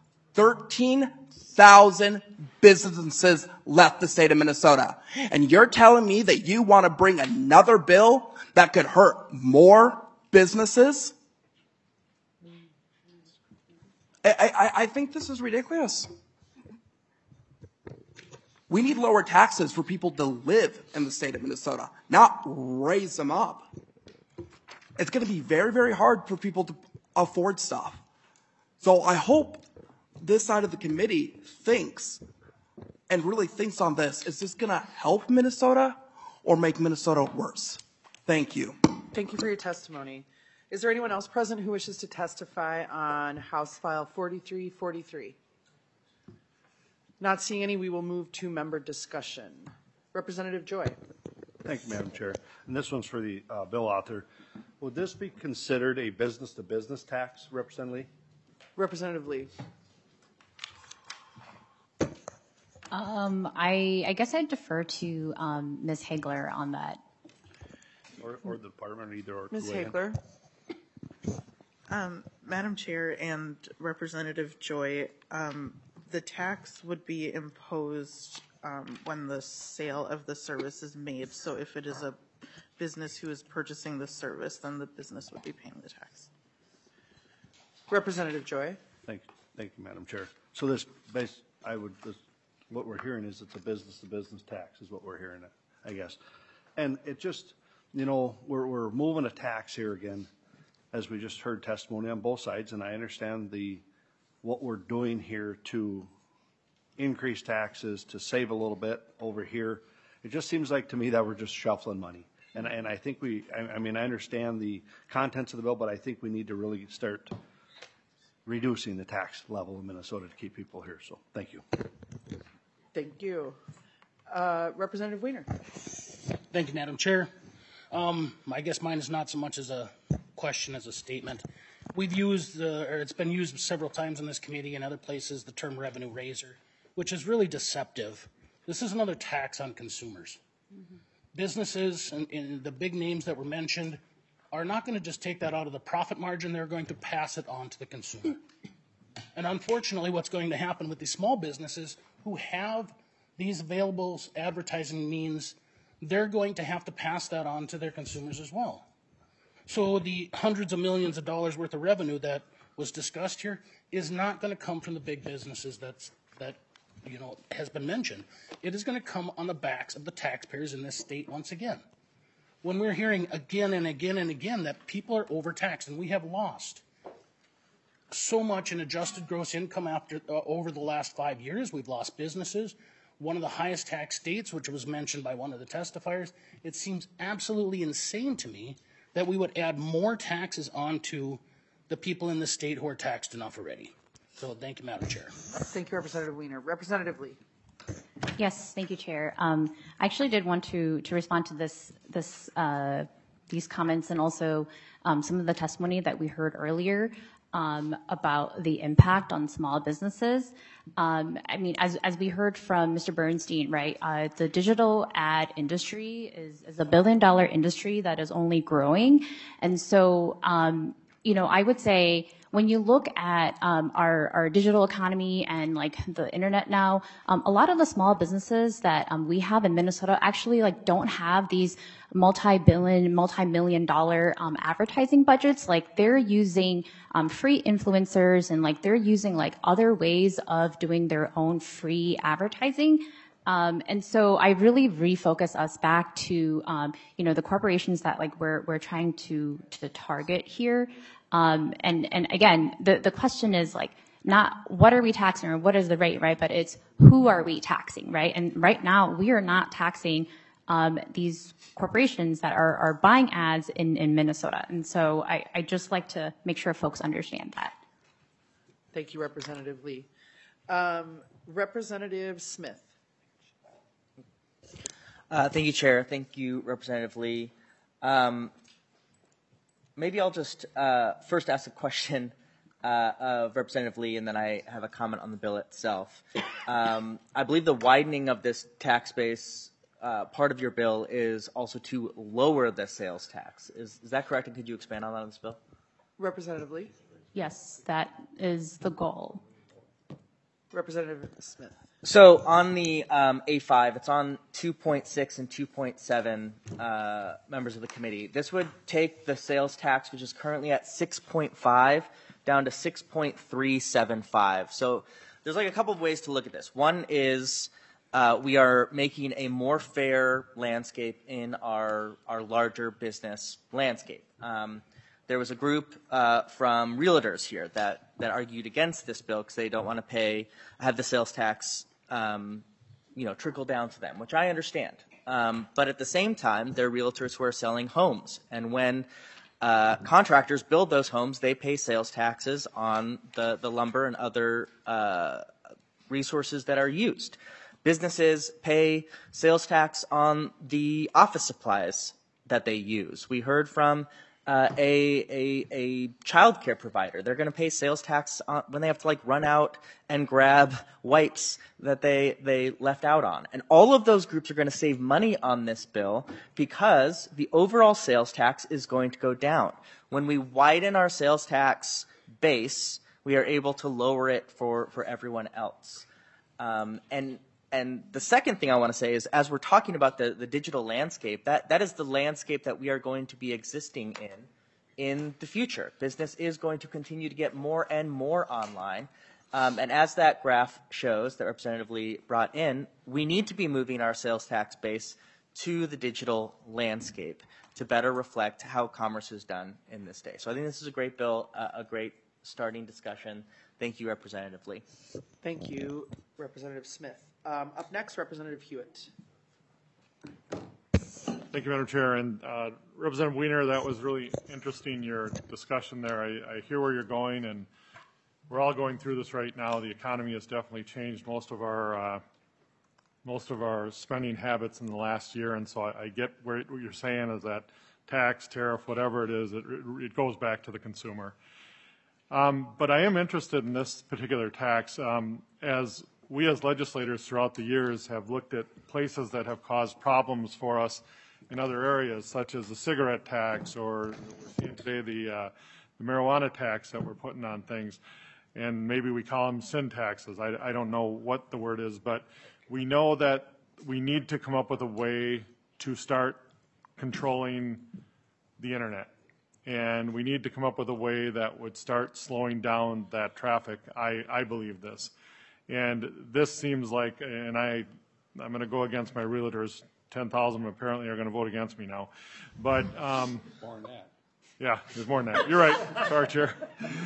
Speaker 8: 13,000 businesses left the state of Minnesota. And you're telling me that you want to bring another bill that could hurt more businesses? I think this is ridiculous. We need lower taxes for people to live in the state of Minnesota, not raise them up. It's going to be very, very hard for people to afford stuff. So I hope this side of the committee thinks and really thinks on this. Is this going to help Minnesota or make Minnesota worse? Thank you.
Speaker 1: Thank you for your testimony. Is there anyone else present who wishes to testify on House File 4343? Not seeing any, we will move to member discussion. Representative Joy.
Speaker 12: Thank you, Madam Chair. And this one's for the bill author. Would this be considered a business-to-business tax, Representative Lee?
Speaker 1: Representative Lee.
Speaker 11: I guess I'd defer to Ms. Hagler on that.
Speaker 12: Or the department, either or.
Speaker 1: Ms. Hagler.
Speaker 5: Madam Chair and Representative Joy, the tax would be imposed when the sale of the service is made. So if it is a business who is purchasing the service, then the business would be paying the tax.
Speaker 1: Representative Joy.
Speaker 12: Thank you, Madam Chair. So what we're hearing is it's a business-to-business tax is what we're hearing, I guess. And it just, we're moving a tax here again, as we just heard testimony on both sides, and I understand what we're doing here to increase taxes, to save a little bit over here. It just seems like to me that we're just shuffling money. And I think I understand the contents of the bill, but I think we need to really start reducing the tax level in Minnesota to keep people here. So thank you.
Speaker 1: Thank you. Representative Weiner.
Speaker 10: Thank you, Madam Chair. I guess mine is not so much as a question as a statement. We've used, or it's been used several times in this committee and other places, the term revenue raiser, which is really deceptive. This is another tax on consumers. Mm-hmm. Businesses and the big names that were mentioned are not going to just take that out of the profit margin. They're going to pass it on to the consumer. And unfortunately, what's going to happen with these small businesses who have these available advertising means, they're going to have to pass that on to their consumers as well. So the hundreds of millions of dollars worth of revenue that was discussed here is not going to come from the big businesses that has been mentioned. It is going to come on the backs of the taxpayers in this state once again. When we're hearing again and again and again that people are overtaxed, and we have lost so much in adjusted gross income over the last 5 years. We've lost businesses. One of the highest tax states, which was mentioned by one of the testifiers. It seems absolutely insane to me that we would add more taxes onto the people in the state who are taxed enough already. So thank you, Madam Chair.
Speaker 1: Thank you, Representative Weiner. Representative Lee.
Speaker 11: Yes, thank you, Chair. I actually did want to respond to these comments and also some of the testimony that we heard earlier about the impact on small businesses. As we heard from Mr. Bernstein, right, the digital ad industry is a $1 billion industry that is only growing. And so, I would say when you look at our digital economy and like the internet now, a lot of the small businesses that we have in Minnesota actually don't have these multi-million dollar advertising budgets. Like they're using free influencers and they're using other ways of doing their own free advertising. And so I really refocus us back to, the corporations that we're trying to target here. And again, the question is not what are we taxing or what is the rate, right? But it's who are we taxing, right? And right now we are not taxing these corporations that are buying ads in Minnesota. And so I just like to make sure folks understand that.
Speaker 1: Thank you, Representative Lee. Representative Smith.
Speaker 13: Thank you, Chair. Thank you, Representative Lee. Maybe I'll just first ask a question of Representative Lee, and then I have a comment on the bill itself. I believe the widening of this tax base, part of your bill, is also to lower the sales tax. Is that correct, and could you expand on that in this bill?
Speaker 1: Representative Lee.
Speaker 11: Yes, that is the goal.
Speaker 1: Representative Smith.
Speaker 13: So on the A5, it's on 2.6 and 2.7, members of the committee. This would take the sales tax, which is currently at 6.5, down to 6.375. So there's a couple of ways to look at this. One is we are making a more fair landscape in our larger business landscape. There was a group from realtors here that argued against this bill because they don't want to have the sales tax trickle down to them, which I understand. But at the same time, there are realtors who are selling homes. And when contractors build those homes, they pay sales taxes on the lumber and other resources that are used. Businesses pay sales tax on the office supplies that they use. We heard from a child care provider. They're going to pay sales tax when they have to run out and grab wipes that they left out on. And all of those groups are going to save money on this bill because the overall sales tax is going to go down. When we widen our sales tax base, we are able to lower it for everyone else. And the second thing I want to say is, as we're talking about the digital landscape, that is the landscape that we are going to be existing in the future. Business is going to continue to get more and more online. And as that graph shows that Representative Lee brought in, we need to be moving our sales tax base to the digital landscape to better reflect how commerce is done in this day. So I think this is a great bill, a great starting discussion. Thank you, Representative Lee.
Speaker 1: Thank you, Representative Smith. Up next, Representative Hewitt.
Speaker 4: Thank you, Madam Chair. And Representative Wiener, that was really interesting, your discussion there. I hear where you're going, and we're all going through this right now. The economy has definitely changed most of our spending habits in the last year, and so I get what you're saying is that tax, tariff, whatever it is, it goes back to the consumer. But I am interested in this particular tax, as we as legislators throughout the years have looked at places that have caused problems for us in other areas, such as the cigarette tax, or we're seeing today the marijuana tax that we're putting on things, and maybe we call them sin taxes. I don't know what the word is, but we know that we need to come up with a way to start controlling the internet. And we need to come up with a way that would start slowing down that traffic. I believe this. And this seems like, and I'm going to go against my realtors, 10,000 apparently are going to vote against me now. But,
Speaker 10: More than that.
Speaker 4: Yeah, there's more than that. You're right. Sorry, Chair.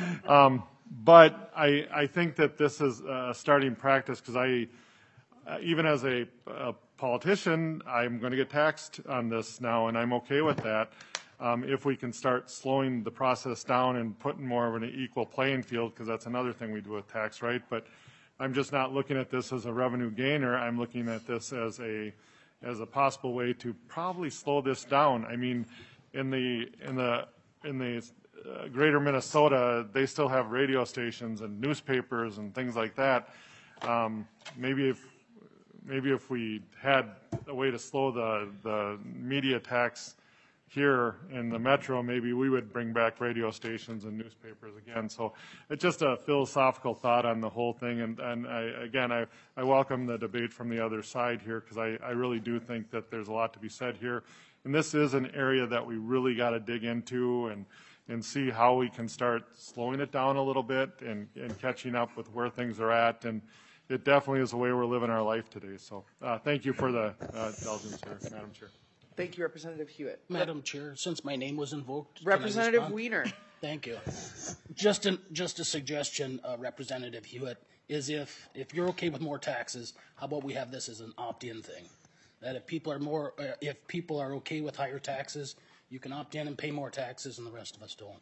Speaker 4: But I think that this is a starting practice, because even as a politician, I'm going to get taxed on this now, and I'm okay with that. If we can start slowing the process down and putting more of an equal playing field, because that's another thing we do with tax, right? But I'm just not looking at this as a revenue gainer. I'm looking at this as a possible way to probably slow this down. I mean, in the greater Minnesota, they still have radio stations and newspapers and things like that. Maybe if we had a way to slow the media tax here in the metro, maybe we would bring back radio stations and newspapers again. So it's just a philosophical thought on the whole thing. And I welcome the debate from the other side here, because I really do think that there's a lot to be said here. And this is an area that we really got to dig into and see how we can start slowing it down a little bit and catching up with where things are at. And it definitely is the way we're living our life today. So thank you for the indulgence here, Madam Chair.
Speaker 1: Thank you, Representative Hewitt.
Speaker 10: Madam Chair, since my name was invoked,
Speaker 1: Representative Wiener.
Speaker 10: Thank you. Just a suggestion, Representative Hewitt, is if you're okay with more taxes, how about we have this as an opt-in thing? That if people are okay with higher taxes, you can opt in and pay more taxes, and the rest of us don't.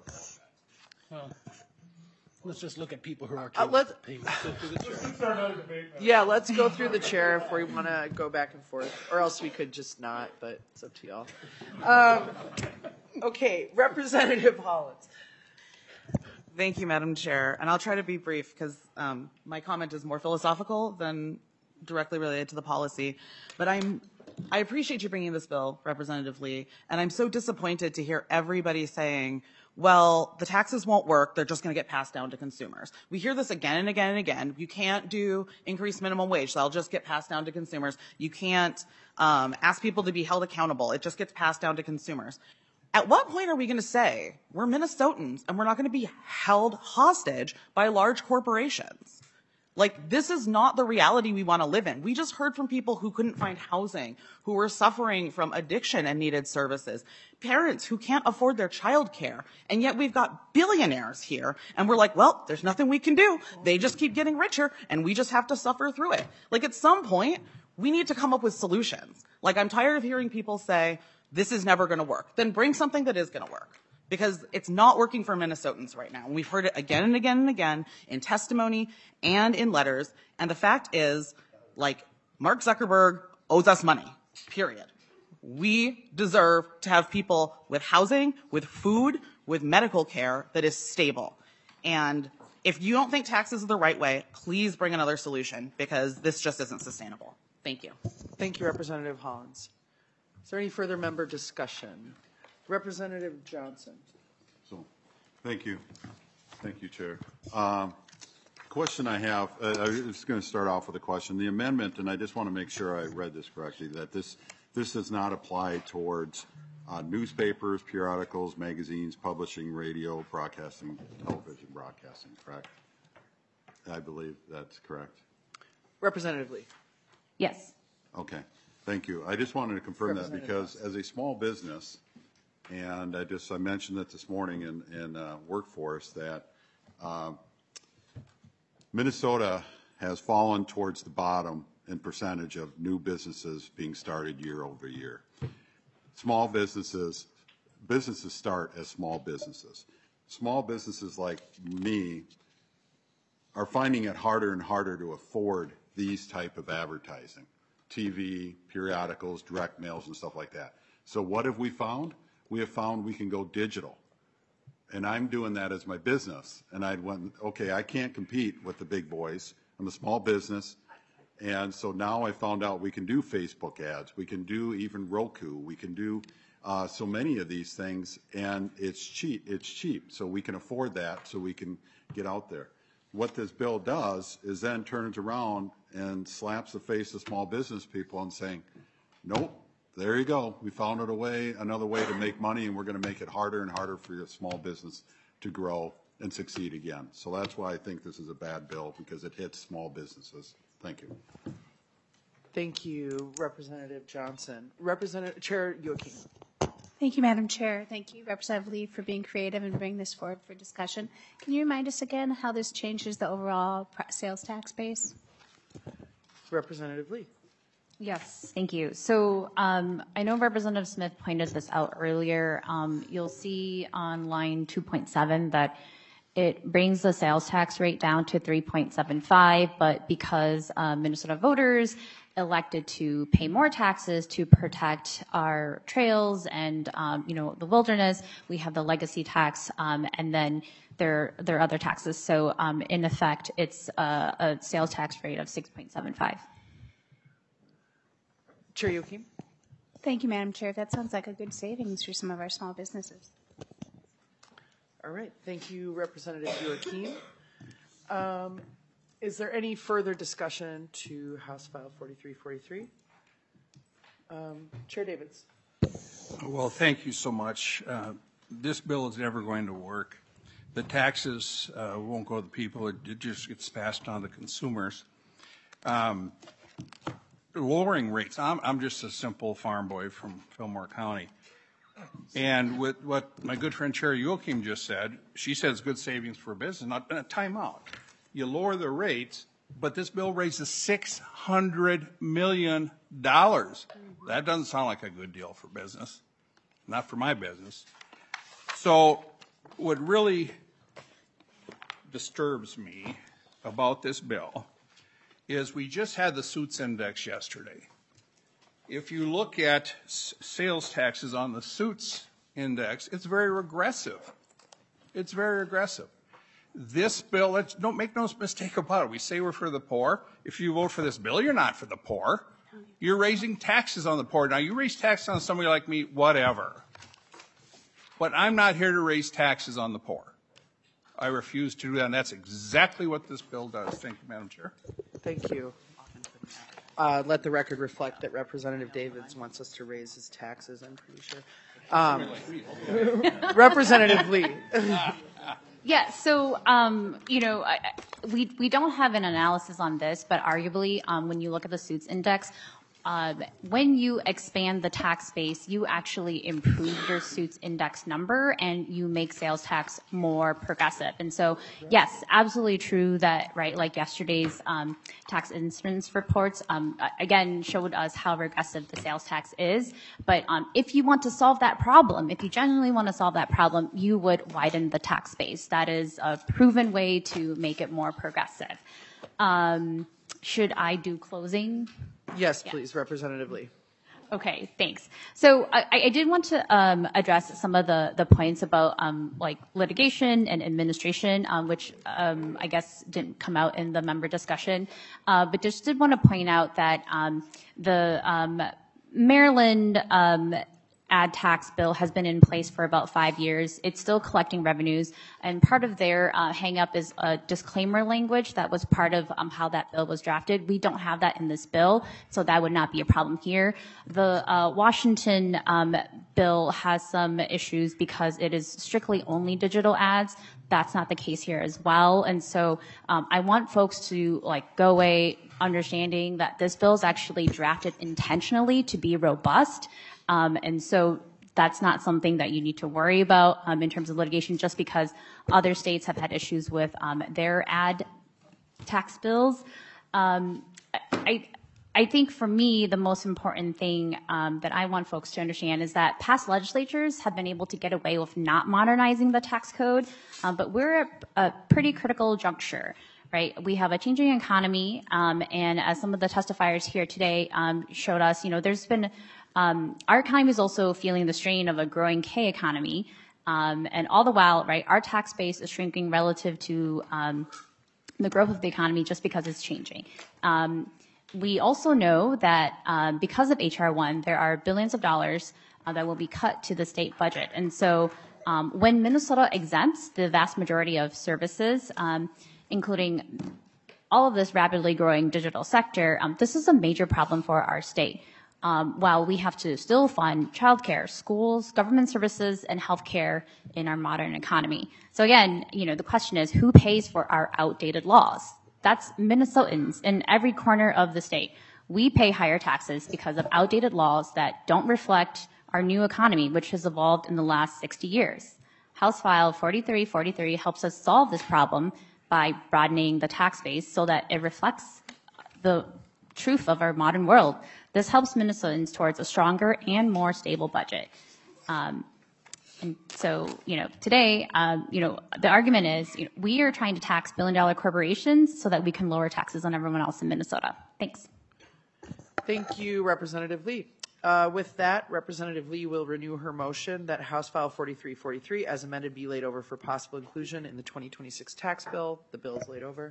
Speaker 10: Well, let's just look at people who are okay with paying more.
Speaker 1: Yeah, let's go through the chair if we want to go back and forth, or else we could just not, but it's up to y'all. Okay, Representative Hollins. Thank you, Madam Chair. And I'll try to be brief, because my comment is more philosophical than directly related to the policy. But I appreciate you bringing this bill, Representative Lee, and I'm so disappointed to hear everybody saying, well, the taxes won't work, they're just going to get passed down to consumers. We hear this again and again and again. You can't do increased minimum wage, they'll just get passed down to consumers. You can't ask people to be held accountable, it just gets passed down to consumers. At what point are we going to say, we're Minnesotans and we're not going to be held hostage by large corporations? Like, this is not the reality we want to live in. We just heard from people who couldn't find housing, who were suffering from addiction and needed services, parents who can't afford their child care, and yet we've got billionaires here, and we're like, well, there's nothing we can do. They just keep getting richer, and we just have to suffer through it. Like, at some point, we need to come up with solutions. Like, I'm tired of hearing people say, this is never going to work. Then bring something that is going to work. Because it's not working for Minnesotans right now. And we've heard it again and again and again in testimony and in letters. And the fact is, like, Mark Zuckerberg owes us money, period. We deserve to have people with housing, with food, with medical care that is stable. And if you don't think taxes are the right way, please bring another solution, because this just isn't sustainable. Thank you. Thank you, Representative Hollins. Is there any further member discussion? Representative Johnson.
Speaker 6: Thank you. Thank you, Chair. Question I have, I'm just going to start off with a question. The amendment, and I just want to make sure I read this correctly, that this does not apply towards newspapers, periodicals, magazines, publishing, radio, broadcasting, television broadcasting, correct? I believe that's correct.
Speaker 1: Representative Lee.
Speaker 11: Yes.
Speaker 6: Okay, thank you. I just wanted to confirm that because as a small business, and I mentioned that this morning in workforce that Minnesota has fallen towards the bottom in percentage of new businesses being started year over year. Small businesses start as small businesses. Small businesses like me are finding it harder and harder to afford these type of advertising, TV, periodicals, direct mails, and stuff like that. So what have we found? We have found we can go digital. And I'm doing that as my business. And I went, okay, I can't compete with the big boys. I'm a small business. And so now I found out we can do Facebook ads. We can do even Roku. We can do so many of these things. And it's cheap. It's cheap. So we can afford that so we can get out there. What this bill does is then turns around and slaps the face of small business people and saying, nope. There you go. We found another way to make money, and we're going to make it harder and harder for your small business to grow and succeed again. So that's why I think this is a bad bill, because it hits small businesses. Thank you.
Speaker 1: Thank you, Representative Johnson. Chair Joachim.
Speaker 11: Thank you, Madam Chair. Thank you, Representative Lee, for being creative and bringing this forward for discussion. Can you remind us again how this changes the overall sales tax base?
Speaker 1: Representative Lee.
Speaker 11: Yes, thank you. So I know Representative Smith pointed this out earlier. You'll see on line 2.7 that it brings the sales tax rate down to 3.75, but because Minnesota voters elected to pay more taxes to protect our trails and the wilderness, we have the legacy tax, and then there are other taxes. So in effect, it's a sales tax rate of 6.75.
Speaker 1: Chair Joachim.
Speaker 11: Thank you, Madam Chair. That sounds like a good savings for some of our small businesses.
Speaker 1: All right. Thank you, Representative Joachim. Is there any further discussion to House File 4343? Chair Davids.
Speaker 14: Well, thank you so much. This bill is never going to work. The taxes won't go to the people. It just gets passed on to consumers. Lowering rates. I'm just a simple farm boy from Fillmore County. And with what my good friend Chair Joachim just said, she says good savings for business. Not a timeout. You lower the rates, but this bill raises $600 million. That doesn't sound like a good deal for business. Not for my business. So what really disturbs me about this bill is we just had the suits index yesterday. If you look at sales taxes on the suits index, it's very regressive. It's very regressive. This bill, don't make no mistake about it. We say we're for the poor. If you vote for this bill, you're not for the poor. You're raising taxes on the poor. Now, you raise taxes on somebody like me, whatever. But I'm not here to raise taxes on the poor. I refuse to do that, and that's exactly what this bill does. Thank you, Madam Chair.
Speaker 1: Thank you. Let the record reflect that Representative Davids wants us to raise his taxes, I'm pretty sure. Representative Lee.
Speaker 11: Yeah, so, we don't have an analysis on this, but arguably, when you look at the suits index, when you expand the tax base, you actually improve your suits index number and you make sales tax more progressive. And so, yes, absolutely true that, right, like yesterday's tax incidence reports, again, showed us how regressive the sales tax is. But if you want to solve that problem, if you genuinely want to solve that problem, you would widen the tax base. That is a proven way to make it more progressive. Should I do closing?
Speaker 1: Yes, please, Representative Lee.
Speaker 11: Okay, thanks. So I did want to address some of the points about like litigation and administration, which I guess didn't come out in the member discussion. But just did want to point out that the Maryland ad tax bill has been in place for about 5 years. It's still collecting revenues, and part of their hang up is a disclaimer language that was part of how that bill was drafted. We don't have that in this bill, so that would not be a problem here. The Washington bill has some issues because it is strictly only digital ads. That's not the case here as well, and so I want folks to go away understanding that this bill is actually drafted intentionally to be robust. And so that's not something that you need to worry about in terms of litigation, just because other states have had issues with their ad tax bills. I think for me, the most important thing that I want folks to understand is that past legislatures have been able to get away with not modernizing the tax code, but we're at a pretty critical juncture. Right, we have a changing economy, and as some of the testifiers here today showed us, there's been our economy is also feeling the strain of a growing K economy, and all the while, right, our tax base is shrinking relative to the growth of the economy just because it's changing. We also know that because of H.R. 1, there are billions of dollars that will be cut to the state budget, and so when Minnesota exempts the vast majority of services, including all of this rapidly growing digital sector, this is a major problem for our state. While we have to still fund childcare, schools, government services, and healthcare in our modern economy. So again, the question is, who pays for our outdated laws? That's Minnesotans in every corner of the state. We pay higher taxes because of outdated laws that don't reflect our new economy, which has evolved in the last 60 years. House File 4343 helps us solve this problem by broadening the tax base so that it reflects the truth of our modern world. This helps Minnesotans towards a stronger and more stable budget. And so, today, the argument is, we are trying to tax billion-dollar corporations so that we can lower taxes on everyone else in Minnesota. Thanks.
Speaker 1: Thank you, Representative Lee. With that, Representative Lee will renew her motion that House File 4343, as amended, be laid over for possible inclusion in the 2026 tax bill. The bill is laid over.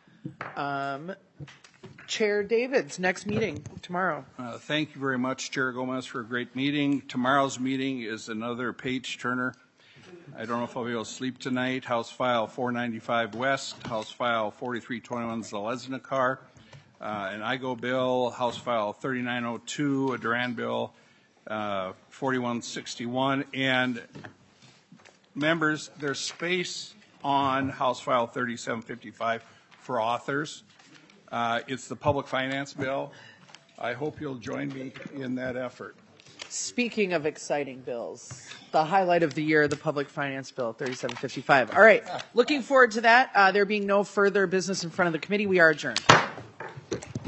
Speaker 1: Chair Davids, next meeting tomorrow.
Speaker 14: Thank you very much, Chair Gomez, for a great meeting. Tomorrow's meeting is another page turner. I don't know if I'll be able to sleep tonight. House File 495 West, House File 4321 Zalesnikar, an IGO bill, House File 3902, a Duran bill, 4161, and members, there's space on House File 3755 for authors. It's the public finance bill. I hope you'll join me in that effort.
Speaker 1: Speaking of exciting bills, the highlight of the year, the public finance bill, 3755. All right, looking forward to that. There being no further business in front of the committee, we are adjourned.